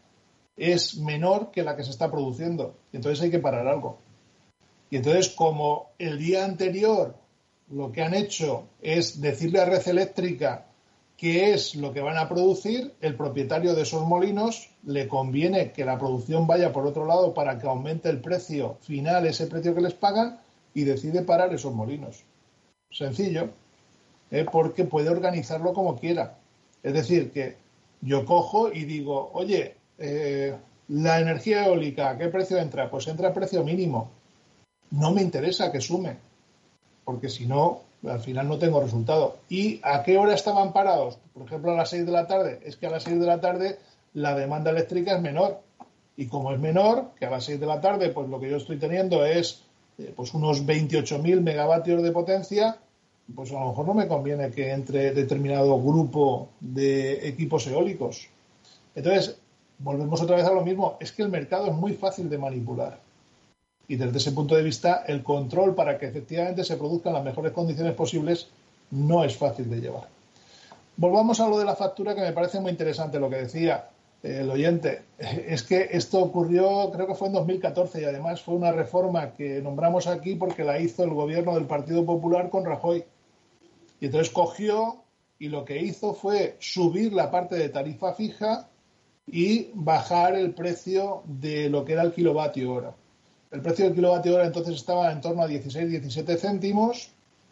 es menor que la que se está produciendo. Entonces hay que parar algo. Y entonces, como el día anterior lo que han hecho es decirle a Red Eléctrica qué es lo que van a producir, el propietario de esos molinos le conviene que la producción vaya por otro lado para que aumente el precio final, ese precio que les pagan, y decide parar esos molinos. Sencillo, ¿eh? Porque puede organizarlo como quiera. Es decir, que yo cojo y digo, oye, eh, la energía eólica, ¿a qué precio entra? Pues entra a precio mínimo. No me interesa que sume, porque si no, al final no tengo resultado. ¿Y a qué hora estaban parados? Por ejemplo, a las seis de la tarde. Es que a las seis de la tarde la demanda eléctrica es menor. Y como es menor, que a las seis de la tarde, pues lo que yo estoy teniendo es eh, pues unos veintiocho mil megavatios de potencia, pues a lo mejor no me conviene que entre determinado grupo de equipos eólicos. Entonces, volvemos otra vez a lo mismo. Es que el mercado es muy fácil de manipular. Y desde ese punto de vista, el control para que efectivamente se produzcan las mejores condiciones posibles no es fácil de llevar. Volvamos a lo de la factura, que me parece muy interesante lo que decía el oyente. Es que esto ocurrió, creo que fue en dos mil catorce, y además fue una reforma que nombramos aquí porque la hizo el gobierno del Partido Popular con Rajoy. Y entonces cogió y lo que hizo fue subir la parte de tarifa fija y bajar el precio de lo que era el kilovatio hora. El precio del kilovatio hora entonces estaba en torno a dieciséis, diecisiete céntimos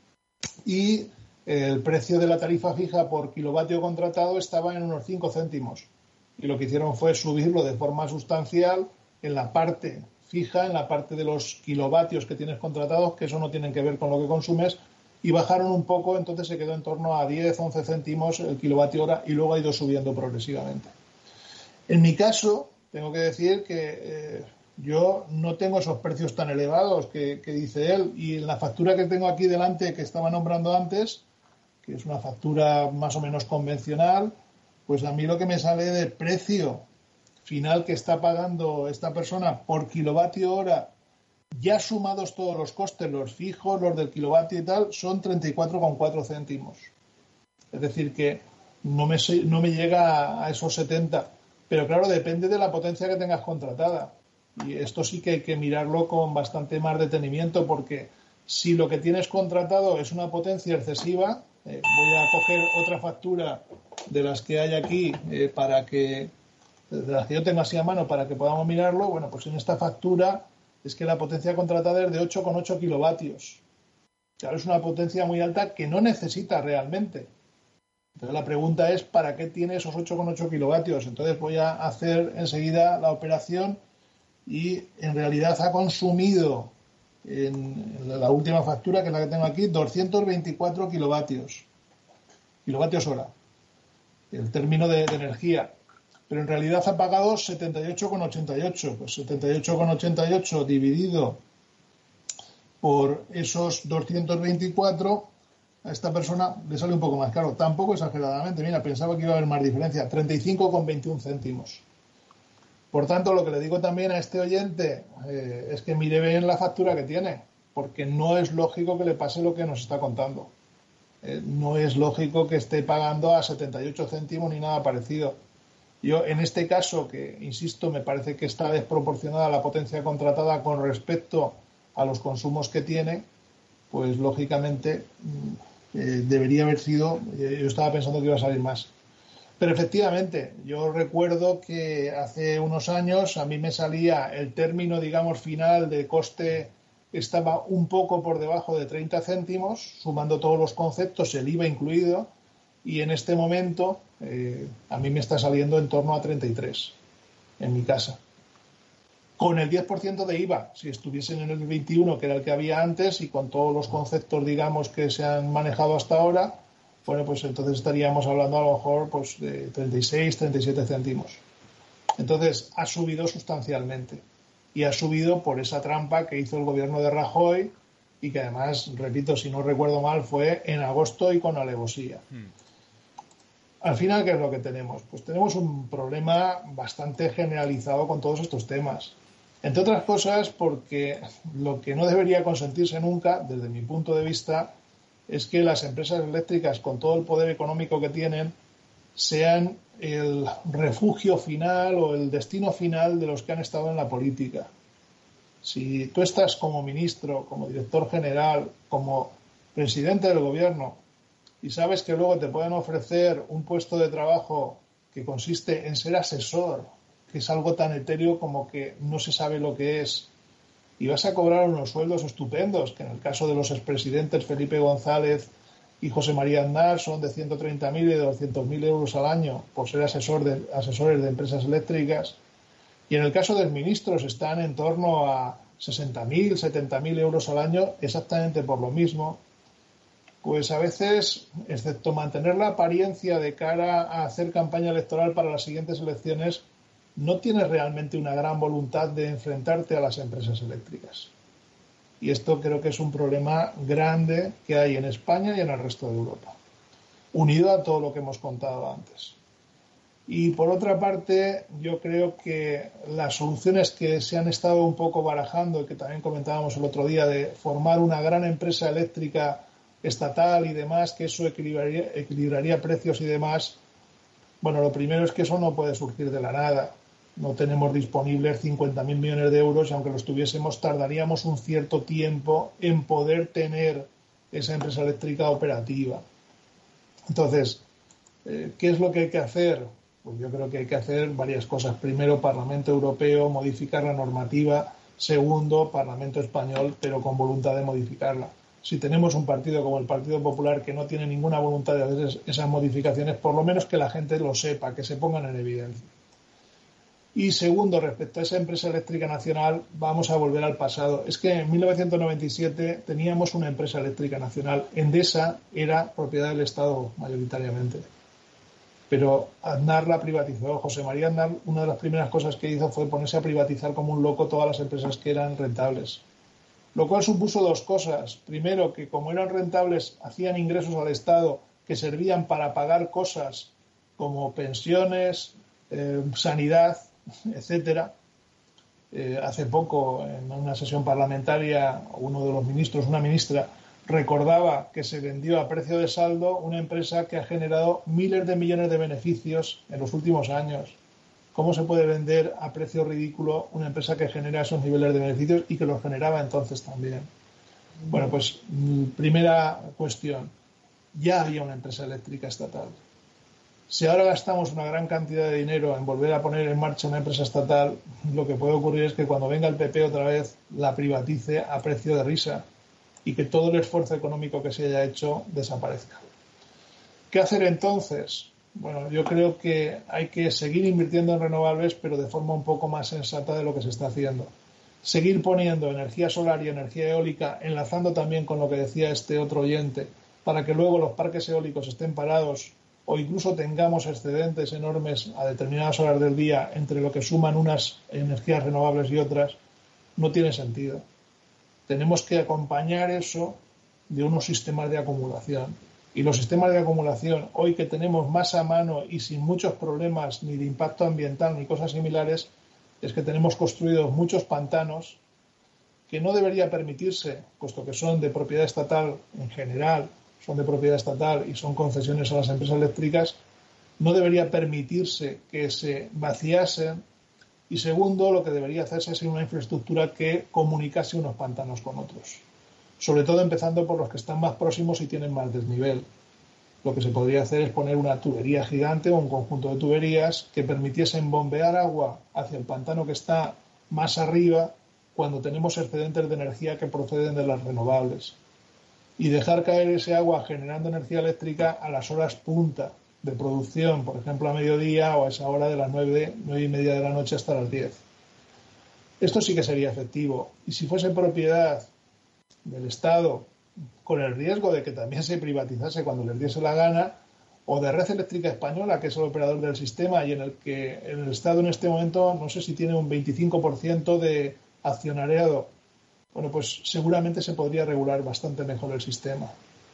y el precio de la tarifa fija por kilovatio contratado estaba en unos cinco céntimos. Y lo que hicieron fue subirlo de forma sustancial en la parte fija, en la parte de los kilovatios que tienes contratados, que eso no tienen que ver con lo que consumes, y bajaron un poco, entonces se quedó en torno a diez, once céntimos el kilovatio hora y luego ha ido subiendo progresivamente. En mi caso, tengo que decir que eh, yo no tengo esos precios tan elevados que, que dice él, y en la factura que tengo aquí delante, que estaba nombrando antes, que es una factura más o menos convencional, pues a mí lo que me sale de precio final que está pagando esta persona por kilovatio hora, ya sumados todos los costes, los fijos, los del kilovatio y tal, son treinta y cuatro coma cuatro céntimos. Es decir, que no me, no me llega a esos setenta. Pero claro, depende de la potencia que tengas contratada. Y esto sí que hay que mirarlo con bastante más detenimiento, porque si lo que tienes contratado es una potencia excesiva, eh, voy a coger otra factura de las que hay aquí eh, para que, de las que yo tengo así a mano para que podamos mirarlo. Bueno, pues en esta factura es que la potencia contratada es de ocho coma ocho kilovatios. Claro, es una potencia muy alta que no necesita realmente. Entonces la pregunta es, ¿para qué tiene esos ocho coma ocho kilovatios? Entonces voy a hacer enseguida la operación y en realidad ha consumido en la última factura, que es la que tengo aquí, doscientos veinticuatro kilovatios. Kilovatios hora. El término de, de energía. Pero en realidad ha pagado setenta y ocho coma ochenta y ocho. Pues setenta y ocho coma ochenta y ocho dividido por esos doscientos veinticuatro, a esta persona le sale un poco más caro. Tampoco exageradamente. Mira, pensaba que iba a haber más diferencia. treinta y cinco coma veintiuno céntimos. Por tanto, lo que le digo también a este oyente eh, es que mire bien la factura que tiene, porque no es lógico que le pase lo que nos está contando. Eh, no es lógico que esté pagando a setenta y ocho céntimos ni nada parecido. Yo, en este caso, que insisto, me parece que está desproporcionada la potencia contratada con respecto a los consumos que tiene, pues lógicamente eh, debería haber sido, eh, yo estaba pensando que iba a salir más. Pero efectivamente, yo recuerdo que hace unos años a mí me salía el término, digamos, final de coste, estaba un poco por debajo de treinta céntimos, sumando todos los conceptos, el I V A incluido, y en este momento eh, a mí me está saliendo en torno a treinta y tres en mi casa. Con el diez por ciento de I V A, si estuviesen en el veintiuno, que era el que había antes, y con todos los conceptos, digamos, que se han manejado hasta ahora, bueno, pues entonces estaríamos hablando a lo mejor pues, de treinta y seis, treinta y siete céntimos. Entonces, ha subido sustancialmente. Y ha subido por esa trampa que hizo el gobierno de Rajoy y que además, repito, si no recuerdo mal, fue en agosto y con alevosía. Hmm. Al final, ¿qué es lo que tenemos? Pues tenemos un problema bastante generalizado con todos estos temas. Entre otras cosas, porque lo que no debería consentirse nunca, desde mi punto de vista, es que las empresas eléctricas, con todo el poder económico que tienen, sean el refugio final o el destino final de los que han estado en la política. Si tú estás como ministro, como director general, como presidente del gobierno, y sabes que luego te pueden ofrecer un puesto de trabajo que consiste en ser asesor, que es algo tan etéreo como que no se sabe lo que es, y vas a cobrar unos sueldos estupendos, que en el caso de los expresidentes Felipe González y José María Aznar son de ciento treinta mil y de doscientos mil euros al año por ser asesor de, asesores de empresas eléctricas, y en el caso de ministros están en torno a sesenta mil, setenta mil euros al año exactamente por lo mismo. Pues a veces, excepto mantener la apariencia de cara a hacer campaña electoral para las siguientes elecciones, no tienes realmente una gran voluntad de enfrentarte a las empresas eléctricas. Y esto creo que es un problema grande que hay en España y en el resto de Europa, unido a todo lo que hemos contado antes. Y por otra parte, yo creo que las soluciones que se han estado un poco barajando, y que también comentábamos el otro día, de formar una gran empresa eléctrica estatal y demás, que eso equilibraría, equilibraría precios y demás. Bueno, lo primero es que eso no puede surgir de la nada. No tenemos disponibles cincuenta mil millones de euros y aunque los tuviésemos tardaríamos un cierto tiempo en poder tener esa empresa eléctrica operativa. Entonces, eh, ¿qué es lo que hay que hacer? Pues yo creo que hay que hacer varias cosas. Primero, Parlamento Europeo, modificar la normativa. Segundo, Parlamento Español, pero con voluntad de modificarla. Si tenemos un partido como el Partido Popular que no tiene ninguna voluntad de hacer esas modificaciones, por lo menos que la gente lo sepa, que se pongan en evidencia. Y segundo, respecto a esa empresa eléctrica nacional, vamos a volver al pasado. Es que en mil novecientos noventa y siete teníamos una empresa eléctrica nacional. Endesa era propiedad del Estado mayoritariamente. Pero Aznar la privatizó. José María Aznar, una de las primeras cosas que hizo fue ponerse a privatizar como un loco todas las empresas que eran rentables. Lo cual supuso dos cosas. Primero, que como eran rentables, hacían ingresos al Estado que servían para pagar cosas como pensiones, eh, sanidad, etcétera. Eh, hace poco, en una sesión parlamentaria, uno de los ministros, una ministra, recordaba que se vendió a precio de saldo una empresa que ha generado miles de millones de beneficios en los últimos años. ¿Cómo se puede vender a precio ridículo una empresa que genera esos niveles de beneficios y que los generaba entonces también? Bueno, pues primera cuestión, ya había una empresa eléctrica estatal. Si ahora gastamos una gran cantidad de dinero en volver a poner en marcha una empresa estatal, lo que puede ocurrir es que cuando venga el P P otra vez la privatice a precio de risa y que todo el esfuerzo económico que se haya hecho desaparezca. ¿Qué hacer entonces? Bueno, yo creo que hay que seguir invirtiendo en renovables, pero de forma un poco más sensata de lo que se está haciendo. Seguir poniendo energía solar y energía eólica, enlazando también con lo que decía este otro oyente, para que luego los parques eólicos estén parados o incluso tengamos excedentes enormes a determinadas horas del día entre lo que suman unas energías renovables y otras, no tiene sentido. Tenemos que acompañar eso de unos sistemas de acumulación. Y los sistemas de acumulación, hoy que tenemos más a mano y sin muchos problemas ni de impacto ambiental ni cosas similares, es que tenemos construidos muchos pantanos que no debería permitirse, puesto que son de propiedad estatal en general, son de propiedad estatal y son concesiones a las empresas eléctricas, no debería permitirse que se vaciasen. Y segundo, lo que debería hacerse es una infraestructura que comunicase unos pantanos con otros. Sobre todo empezando por los que están más próximos y tienen más desnivel. Lo que se podría hacer es poner una tubería gigante o un conjunto de tuberías que permitiesen bombear agua hacia el pantano que está más arriba cuando tenemos excedentes de energía que proceden de las renovables. Y dejar caer ese agua generando energía eléctrica a las horas punta de producción, por ejemplo a mediodía o a esa hora de las nueve, nueve y media de la noche hasta las diez. Esto sí que sería efectivo. Y si fuese propiedad del Estado, con el riesgo de que también se privatizase cuando les diese la gana, o de Red Eléctrica Española, que es el operador del sistema y en el que el Estado en este momento no sé si tiene un veinticinco por ciento de accionariado, bueno, pues seguramente se podría regular bastante mejor el sistema.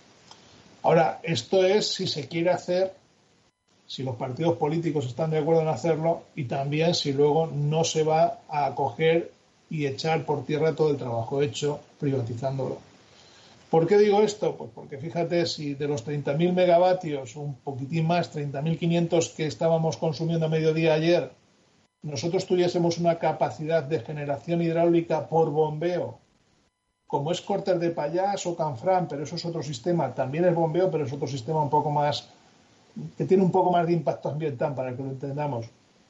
Ahora, esto es si se quiere hacer, si los partidos políticos están de acuerdo en hacerlo y también si luego no se va a acoger y echar por tierra todo el trabajo hecho privatizándolo. ¿Por qué digo esto? Pues porque fíjate, si de los treinta mil megavatios, un poquitín más, treinta mil quinientos que estábamos consumiendo a mediodía ayer, nosotros tuviésemos una capacidad de generación hidráulica por bombeo, como es Cortes de Pallás o Canfrán, pero eso es otro sistema, también es bombeo, pero es otro sistema un poco más, que tiene un poco más de impacto ambiental para que lo entendamos.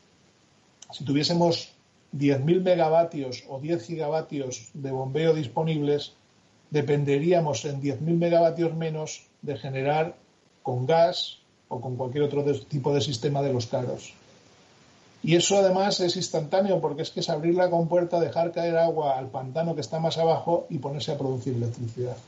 Si tuviésemos diez mil megavatios o diez gigavatios de bombeo disponibles, dependeríamos en diez mil megavatios menos de generar con gas o con cualquier otro tipo de sistema de los caros. Y eso además es instantáneo porque es que es abrir la compuerta, dejar caer agua al pantano que está más abajo y ponerse a producir electricidad.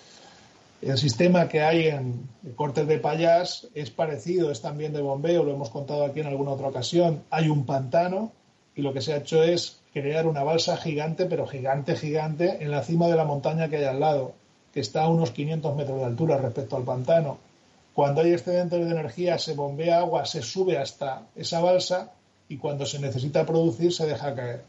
El sistema que hay en Cortes de Pallás es parecido, es también de bombeo, lo hemos contado aquí en alguna otra ocasión. Hay un pantano y lo que se ha hecho es crear una balsa gigante, pero gigante, gigante, en la cima de la montaña que hay al lado, que está a unos quinientos metros de altura respecto al pantano. Cuando hay excedentes de energía, se bombea agua, se sube hasta esa balsa y cuando se necesita producir, se deja caer.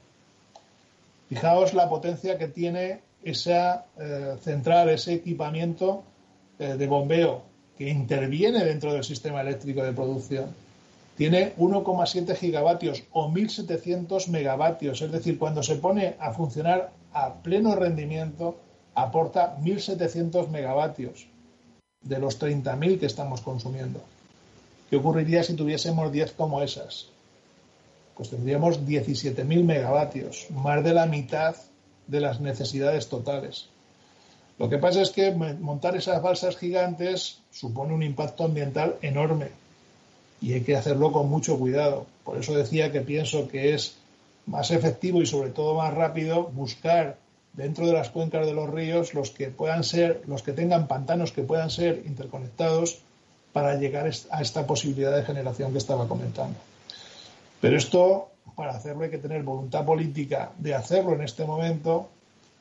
Fijaos la potencia que tiene esa eh, central, ese equipamiento eh, de bombeo que interviene dentro del sistema eléctrico de producción tiene uno coma siete gigavatios o mil setecientos megavatios. Es decir, cuando se pone a funcionar a pleno rendimiento, aporta mil setecientos megavatios de los treinta mil que estamos consumiendo. ¿Qué ocurriría si tuviésemos diez como esas? Pues tendríamos diecisiete mil megavatios, más de la mitad de las necesidades totales. Lo que pasa es que montar esas balsas gigantes supone un impacto ambiental enorme y hay que hacerlo con mucho cuidado. Por eso decía que pienso que es más efectivo y sobre todo más rápido buscar dentro de las cuencas de los ríos los que puedan ser, los que tengan pantanos que puedan ser interconectados para llegar a esta posibilidad de generación que estaba comentando. Pero esto, para hacerlo hay que tener voluntad política de hacerlo en este momento.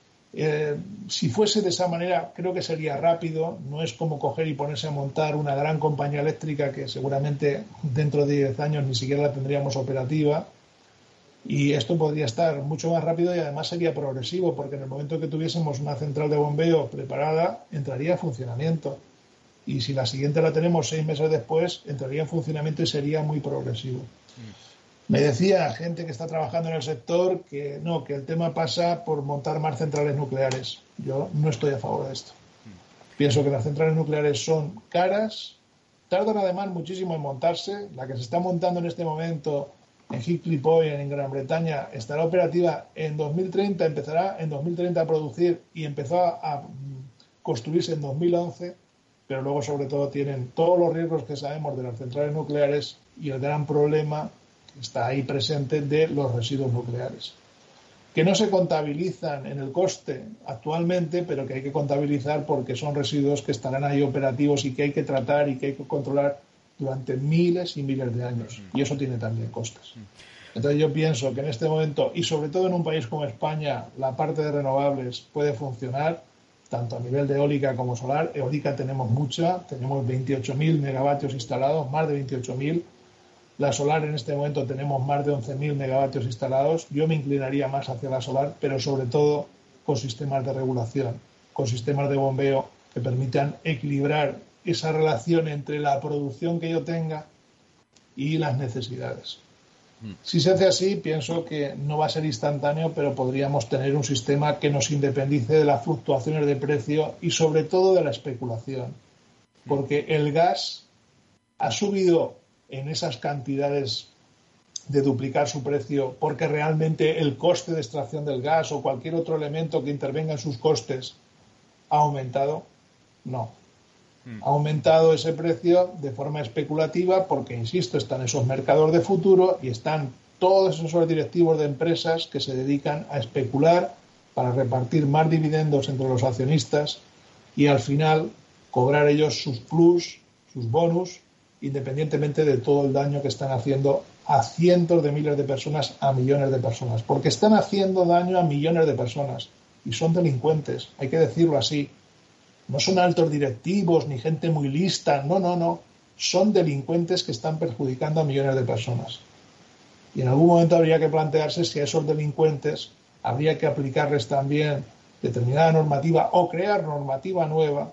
Eh, si fuese de esa manera, creo que sería rápido. No es como coger y ponerse a montar una gran compañía eléctrica que seguramente dentro de diez años ni siquiera la tendríamos operativa. Y esto podría estar mucho más rápido y además sería progresivo, porque en el momento que tuviésemos una central de bombeo preparada, entraría en funcionamiento. Y si la siguiente la tenemos seis meses después, entraría en funcionamiento y sería muy progresivo. Mm. Me decía gente que está trabajando en el sector que no, que el tema pasa por montar más centrales nucleares. Yo no estoy a favor de esto. Mm. Pienso que las centrales nucleares son caras, tardan además muchísimo en montarse. La que se está montando en este momento en Hinkley Point, en Gran Bretaña, estará operativa en dos mil treinta, empezará en dos mil treinta a producir y empezó a construirse en dos mil once, pero luego sobre todo tienen todos los riesgos que sabemos de las centrales nucleares y el gran problema que está ahí presente de los residuos nucleares, que no se contabilizan en el coste actualmente, pero que hay que contabilizar porque son residuos que estarán ahí operativos y que hay que tratar y que hay que controlar durante miles y miles de años, y eso tiene también costes. Entonces yo pienso que en este momento, y sobre todo en un país como España, la parte de renovables puede funcionar, tanto a nivel de eólica como solar. Eólica tenemos mucha, tenemos veintiocho mil megavatios instalados, más de veintiocho mil. La solar en este momento tenemos más de once mil megavatios instalados. Yo me inclinaría más hacia la solar, pero sobre todo con sistemas de regulación, con sistemas de bombeo que permitan equilibrar esa relación entre la producción que yo tenga y las necesidades. Si se hace así, pienso que no va a ser instantáneo, pero podríamos tener un sistema que nos independice de las fluctuaciones de precio y sobre todo de la especulación. Porque el gas ha subido en esas cantidades de duplicar su precio porque realmente el coste de extracción del gas o cualquier otro elemento que intervenga en sus costes ha aumentado. No. Ha aumentado ese precio de forma especulativa porque, insisto, están esos mercados de futuro y están todos esos directivos de empresas que se dedican a especular para repartir más dividendos entre los accionistas y al final cobrar ellos sus plus, sus bonus, independientemente de todo el daño que están haciendo a cientos de miles de personas, a millones de personas. Porque están haciendo daño a millones de personas y son delincuentes, hay que decirlo así. No son altos directivos ni gente muy lista, no, no, no. Son delincuentes que están perjudicando a millones de personas. Y en algún momento habría que plantearse si a esos delincuentes habría que aplicarles también determinada normativa o crear normativa nueva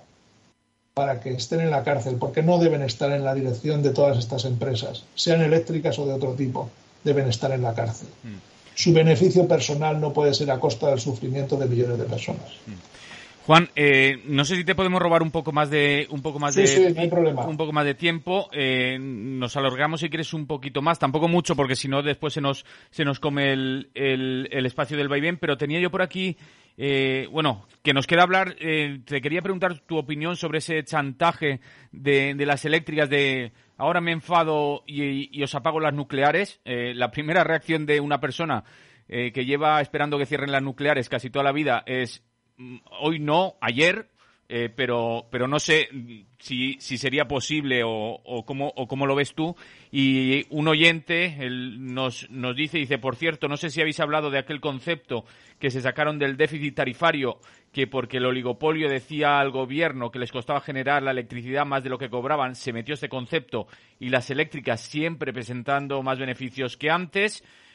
para que estén en la cárcel, porque no deben estar en la dirección de todas estas empresas, sean eléctricas o de otro tipo, deben estar en la cárcel. Mm. Su beneficio personal no puede ser a costa del sufrimiento de millones de personas. Mm.
Juan, eh, no sé si te podemos robar un poco más de un poco más
sí,
de
sí, no hay problema.
un poco más de tiempo. Eh, nos alargamos si quieres un poquito más, tampoco mucho porque si no después se nos se nos come el, el, el espacio del vaivén. Pero tenía yo por aquí, eh, bueno, que nos queda hablar. Eh, te quería preguntar tu opinión sobre ese chantaje de, de las eléctricas de ahora me enfado y, y os apago las nucleares. Eh, la primera reacción de una persona eh, que lleva esperando que cierren las nucleares casi toda la vida es hoy no, ayer, eh, pero pero no sé si si sería posible o, o cómo o cómo lo ves tú. Y un oyente él nos nos dice dice por cierto, no sé si habéis hablado de aquel concepto que se sacaron del déficit tarifario, que porque el oligopolio decía al gobierno que les costaba generar la electricidad más de lo que cobraban, se metió este concepto y las eléctricas siempre presentando más beneficios que antes.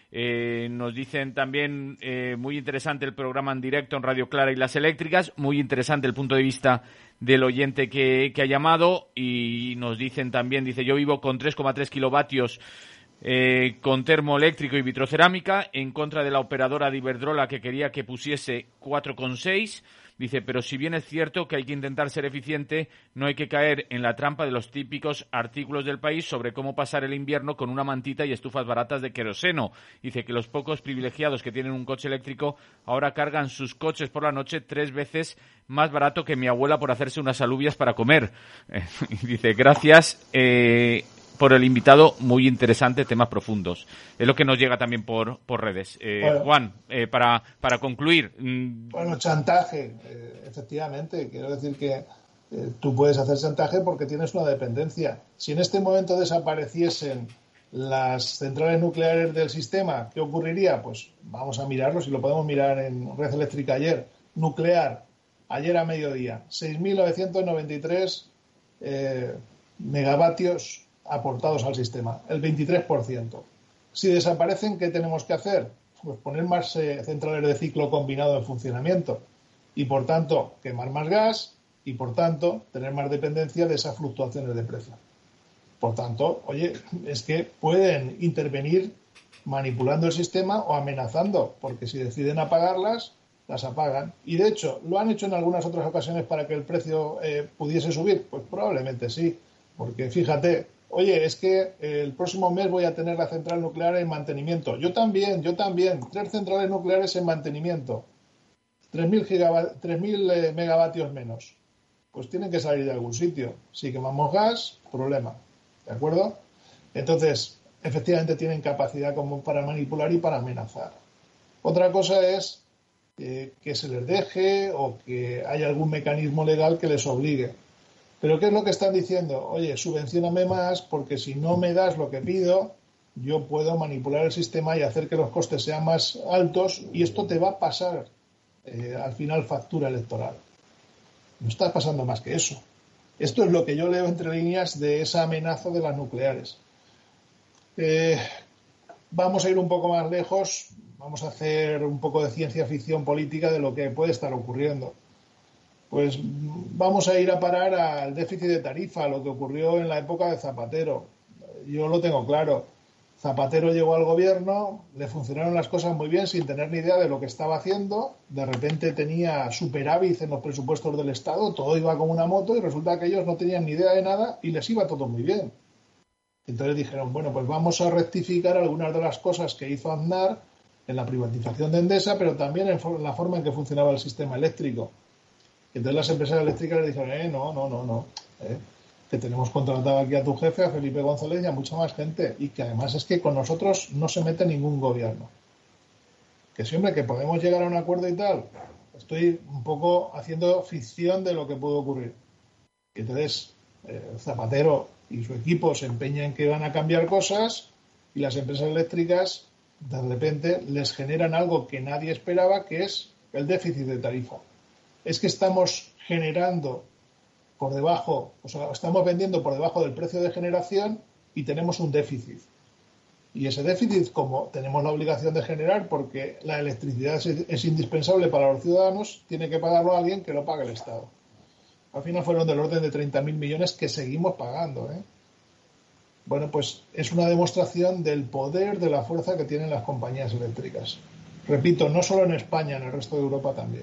Eh, nos dicen también, eh, muy interesante el programa en directo en Radio Clara y las eléctricas, muy interesante el punto de vista del oyente que, que ha llamado, y nos dicen también, dice, yo vivo con tres coma tres kilovatios eh, con termoeléctrico y vitrocerámica, en contra de la operadora de Iberdrola que quería que pusiese cuatro coma seis. Dice, pero si bien es cierto que hay que intentar ser eficiente, no hay que caer en la trampa de los típicos artículos del país sobre cómo pasar el invierno con una mantita y estufas baratas de queroseno. Dice que los pocos privilegiados que tienen un coche eléctrico ahora cargan sus coches por la noche tres veces más barato que mi abuela por hacerse unas alubias para comer. Eh, dice, gracias eh, por el invitado, muy interesante, temas profundos. Es lo que nos llega también por, por redes. Eh, bueno, Juan, eh, para, para concluir. Mmm...
Bueno, chantaje, eh, efectivamente. Quiero decir que eh, tú puedes hacer chantaje porque tienes una dependencia. Si en este momento desapareciesen las centrales nucleares del sistema, ¿qué ocurriría? Pues vamos a mirarlo, si lo podemos mirar en Red Eléctrica ayer. Nuclear, ayer a mediodía, seis mil novecientos noventa y tres eh, megavatios aportados al sistema, el veintitrés por ciento. Si desaparecen, ¿qué tenemos que hacer? Pues poner más eh, centrales de ciclo combinado en funcionamiento y, por tanto, quemar más gas y, por tanto, tener más dependencia de esas fluctuaciones de precio. Por tanto, oye, es que pueden intervenir manipulando el sistema o amenazando, porque si deciden apagarlas, las apagan. Y, de hecho, ¿lo han hecho en algunas otras ocasiones para que el precio eh, pudiese subir? Pues probablemente sí, porque fíjate, oye, es que el próximo mes voy a tener la central nuclear en mantenimiento. Yo también, yo también. Tres centrales nucleares en mantenimiento. tres mil eh, megavatios menos. Pues tienen que salir de algún sitio. Si quemamos gas, problema. ¿De acuerdo? Entonces, efectivamente tienen capacidad como para manipular y para amenazar. Otra cosa es eh, que se les deje o que haya algún mecanismo legal que les obligue. Pero ¿qué es lo que están diciendo? Oye, subvencióname más porque si no me das lo que pido, yo puedo manipular el sistema y hacer que los costes sean más altos y esto te va a pasar eh, al final factura electoral. No está pasando más que eso. Esto es lo que yo leo entre líneas de esa amenaza de las nucleares. Eh, vamos a ir un poco más lejos, vamos a hacer un poco de ciencia ficción política de lo que puede estar ocurriendo. Pues vamos a ir a parar al déficit de tarifa, lo que ocurrió en la época de Zapatero. Yo lo tengo claro. Zapatero llegó al gobierno, le funcionaron las cosas muy bien sin tener ni idea de lo que estaba haciendo. De repente tenía superávit en los presupuestos del Estado, todo iba como una moto y resulta que ellos no tenían ni idea de nada y les iba todo muy bien. Entonces dijeron, bueno, pues vamos a rectificar algunas de las cosas que hizo Aznar en la privatización de Endesa, pero también en la forma en que funcionaba el sistema eléctrico. Entonces las empresas eléctricas le dijeron, eh, no, no, no, no, eh, que tenemos contratado aquí a tu jefe, a Felipe González y a mucha más gente, y que además es que con nosotros no se mete ningún gobierno. Que siempre que podemos llegar a un acuerdo y tal, estoy un poco haciendo ficción de lo que puede ocurrir. Y entonces eh, Zapatero y su equipo se empeñan en que van a cambiar cosas y las empresas eléctricas de repente les generan algo que nadie esperaba, que es el déficit de tarifa. Es que estamos generando por debajo, o sea, estamos vendiendo por debajo del precio de generación y tenemos un déficit. Y ese déficit, como tenemos la obligación de generar porque la electricidad es, es indispensable para los ciudadanos, tiene que pagarlo a alguien que lo pague el Estado. Al final fueron del orden de treinta mil millones que seguimos pagando, ¿eh? Bueno, pues es una demostración del poder, de la fuerza que tienen las compañías eléctricas. Repito, no solo en España, en el resto de Europa también.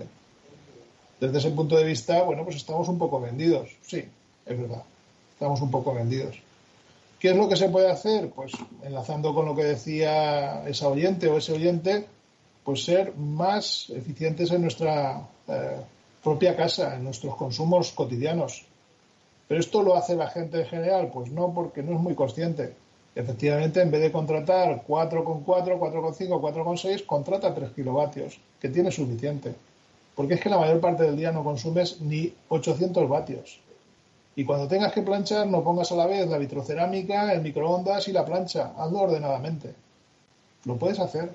Desde ese punto de vista, bueno, pues estamos un poco vendidos. Sí, es verdad. Estamos un poco vendidos. ¿Qué es lo que se puede hacer? Pues enlazando con lo que decía esa oyente o ese oyente, pues ser más eficientes en nuestra eh, propia casa, en nuestros consumos cotidianos. ¿Pero esto lo hace la gente en general? Pues no, porque no es muy consciente. Efectivamente, en vez de contratar cuatro coma cuatro, cuatro coma cinco, cuatro coma seis, contrata tres kilovatios, que tiene suficiente. Porque es que la mayor parte del día no consumes ni ochocientos vatios. Y cuando tengas que planchar, no pongas a la vez la vitrocerámica, el microondas y la plancha. Hazlo ordenadamente. Lo puedes hacer.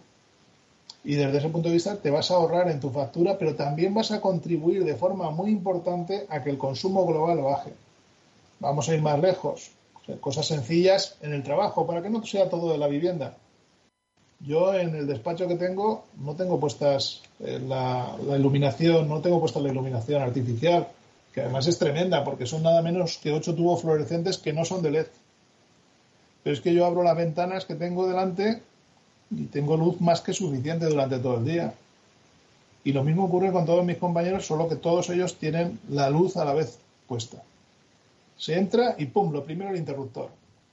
Y desde ese punto de vista te vas a ahorrar en tu factura, pero también vas a contribuir de forma muy importante a que el consumo global baje. Vamos a ir más lejos. O sea, cosas sencillas en el trabajo, para que no sea todo de la vivienda. Yo en el despacho que tengo no tengo puestas eh, la, la iluminación, no tengo puesta la iluminación artificial, que además es tremenda porque son nada menos que ocho tubos fluorescentes que no son de L E D. Pero es que yo abro las ventanas que tengo delante y tengo luz más que suficiente durante todo el día. Y lo mismo ocurre con todos mis compañeros, solo que todos ellos tienen la luz a la vez puesta. Se entra y ¡pum!, lo primero el interruptor.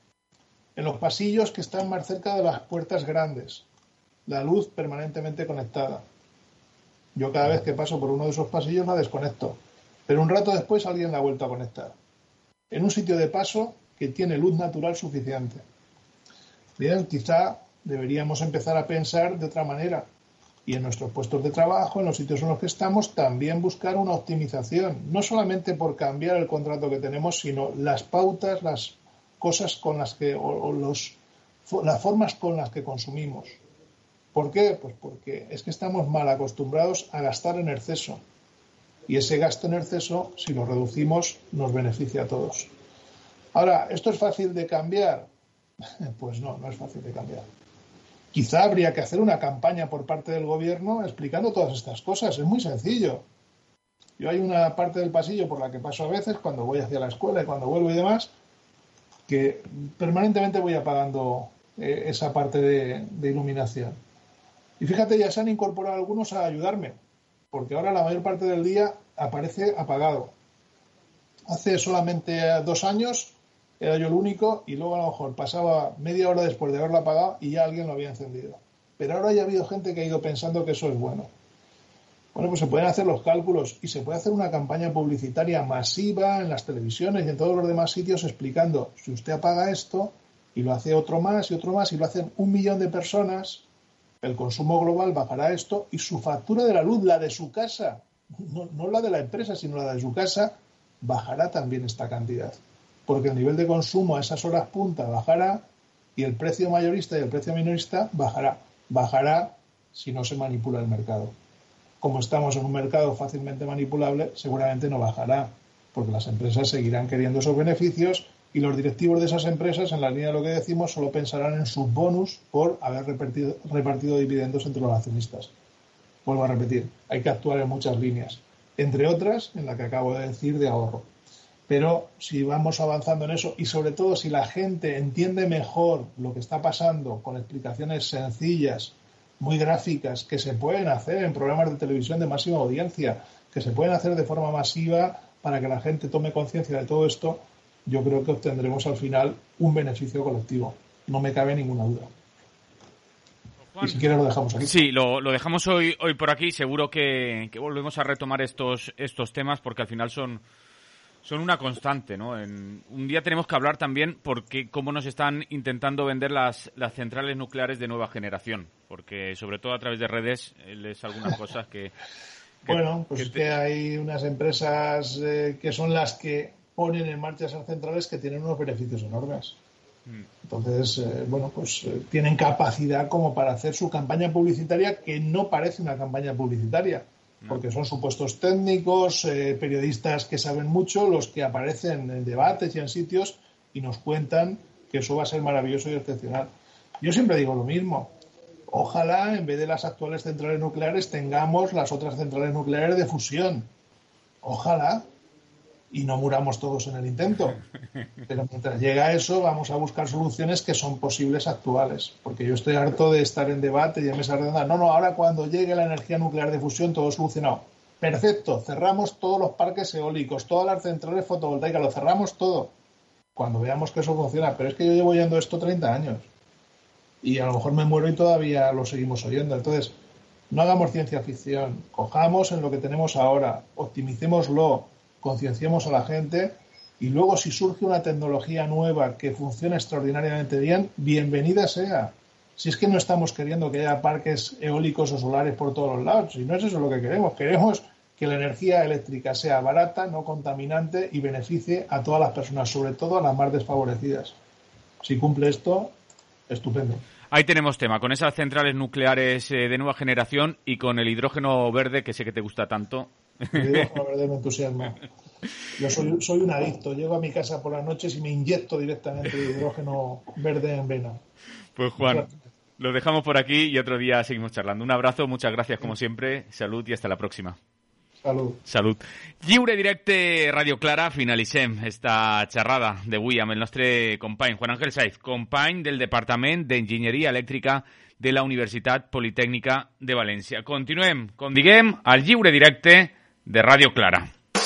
En los pasillos que están más cerca de las puertas grandes, la luz permanentemente conectada. Yo cada vez que paso por uno de esos pasillos la desconecto, pero un rato después alguien la ha vuelto a conectar. En un sitio de paso que tiene luz natural suficiente. Bien, quizá deberíamos empezar a pensar de otra manera y en nuestros puestos de trabajo, en los sitios en los que estamos, también buscar una optimización, no solamente por cambiar el contrato que tenemos, sino las pautas, las cosas con las que, o, o los, las formas con las que consumimos. ¿Por qué? Pues porque es que estamos mal acostumbrados a gastar en exceso. Y ese gasto en exceso, si lo reducimos, nos beneficia a todos. Ahora, ¿esto es fácil de cambiar? Pues no, no es fácil de cambiar. Quizá habría que hacer una campaña por parte del gobierno explicando todas estas cosas. Es muy sencillo. Yo hay una parte del pasillo por la que paso a veces cuando voy hacia la escuela y cuando vuelvo y demás, que permanentemente voy apagando eh, esa parte de, de iluminación. Y fíjate, ya se han incorporado algunos a ayudarme, porque ahora la mayor parte del día aparece apagado. Hace solamente dos años era yo el único y luego a lo mejor pasaba media hora después de haberlo apagado y ya alguien lo había encendido. Pero ahora ya ha habido gente que ha ido pensando que eso es bueno. Bueno, pues se pueden hacer los cálculos y se puede hacer una campaña publicitaria masiva en las televisiones y en todos los demás sitios explicando, si usted apaga esto y lo hace otro más y otro más y lo hacen un millón de personas, el consumo global bajará esto y su factura de la luz, la de su casa, no, no la de la empresa, sino la de su casa, bajará también esta cantidad. Porque el nivel de consumo a esas horas punta bajará y el precio mayorista y el precio minorista bajará. Bajará si no se manipula el mercado. Como estamos en un mercado fácilmente manipulable, seguramente no bajará, porque las empresas seguirán queriendo esos beneficios y los directivos de esas empresas, en la línea de lo que decimos, solo pensarán en sus bonus por haber repartido, repartido dividendos entre los accionistas. Vuelvo a repetir, hay que actuar en muchas líneas, entre otras en la que acabo de decir de ahorro. Pero si vamos avanzando en eso y sobre todo si la gente entiende mejor lo que está pasando con explicaciones sencillas, muy gráficas, que se pueden hacer en programas de televisión de máxima audiencia, que se pueden hacer de forma masiva para que la gente tome conciencia de todo esto, yo creo que obtendremos al final un beneficio colectivo. No me cabe ninguna duda. Juan, y si quieres lo dejamos aquí.
Sí, lo, lo dejamos hoy hoy por aquí. Seguro que, que volvemos a retomar estos estos temas porque al final son son una constante, ¿no? En, un día tenemos que hablar también porque cómo nos están intentando vender las, las centrales nucleares de nueva generación, porque sobre todo a través de redes es algunas cosas que...
que bueno, pues que es te... que hay unas empresas eh, que son las que ponen en marcha esas centrales que tienen unos beneficios enormes. Mm. Entonces, eh, bueno, pues eh, tienen capacidad como para hacer su campaña publicitaria que no parece una campaña publicitaria. Porque son supuestos técnicos, eh, periodistas que saben mucho, los que aparecen en debates y en sitios y nos cuentan que eso va a ser maravilloso y excepcional. Yo siempre digo lo mismo. Ojalá, en vez de las actuales centrales nucleares, tengamos las otras centrales nucleares de fusión. Ojalá. Y no muramos todos en el intento. Pero mientras llega eso, vamos a buscar soluciones que son posibles actuales. Porque yo estoy harto de estar en debate y en mesas redondas. No, no, ahora cuando llegue la energía nuclear de fusión, todo solucionado. Perfecto, cerramos todos los parques eólicos, todas las centrales fotovoltaicas, lo cerramos todo. Cuando veamos que eso funciona. Pero es que yo llevo oyendo esto treinta años. Y a lo mejor me muero y todavía lo seguimos oyendo. Entonces, no hagamos ciencia ficción. Cojamos en lo que tenemos ahora, optimicémoslo, concienciemos a la gente y luego si surge una tecnología nueva que funcione extraordinariamente bien, bienvenida sea. Si es que no estamos queriendo que haya parques eólicos o solares por todos los lados, si no es eso lo que queremos, queremos que la energía eléctrica sea barata, no contaminante y beneficie a todas las personas, sobre todo a las más desfavorecidas. Si cumple esto, estupendo.
Ahí tenemos tema, con esas centrales nucleares eh, de nueva generación y con el hidrógeno verde, que sé que te gusta tanto.
El hidrógeno verde me entusiasma. Yo soy, soy un adicto. Llego a mi casa por las noches y me inyecto directamente hidrógeno verde en vena.
Pues Juan, Lo dejamos por aquí y otro día seguimos charlando. Un abrazo, muchas gracias como siempre, salud i hasta la pròxima.
Salut.
Salut. Lliure Directe Radio Clara, finalitzem esta xerrada d'avui amb el nostre company Juan Ángel Saiz, company del Departament d'Enginyeria Elèctrica de la Universitat Politècnica de València. Continuem, com diguem, al Lliure Directe de Radio Clara.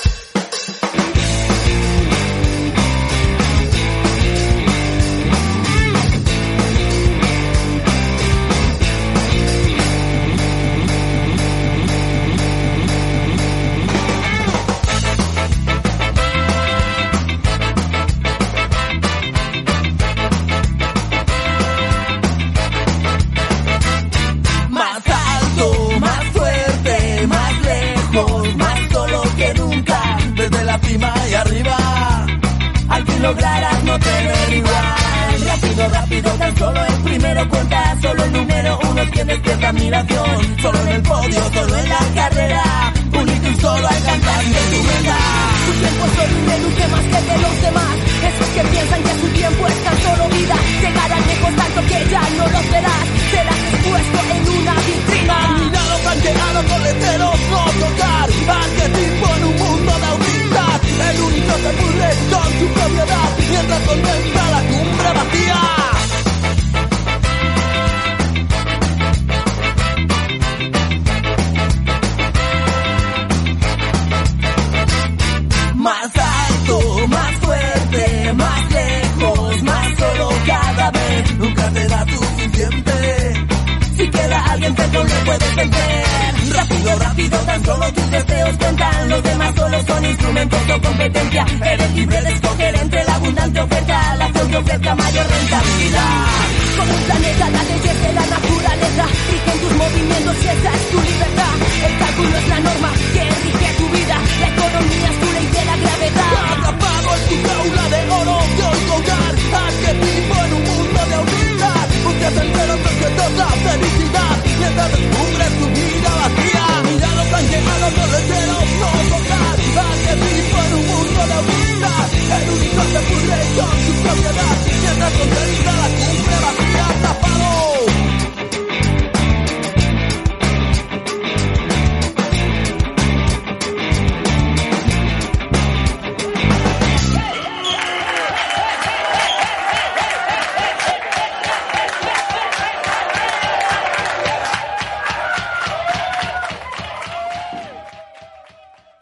Lograrás no tener igual. Rápido, rápido, tan solo el primero cuenta. Solo el número uno tiene cierta admiración. Solo en el podio, solo en la carrera. Único y solo alcanzaste tu meta. Tu tiempo es solo un denuncia más que de los demás. Esos que piensan que su tiempo es tan solo vida. Llegarán lejos tanto que ya no lo serás. Serás expuesto en una vitrina. Mirado blanqueado con letreros no tocar. Arquetipo en un mundo de autistas. El único que pude con su propiedad. Mientras contempla la cumbre vacía. Más alto, más fuerte, más lejos, más solo cada vez. Nunca te da suficiente. Si queda alguien que no le puedes vencer. Rápido, rápido, tan solo tus deseos cuentan. Los demás solo son instrumentos o competencia. Eres libre de escoger entre la abundante oferta. La acción que ofrezca mayor rentabilidad. Como un planeta, las leyes de la naturaleza rigen tus movimientos y esa es tu libertad.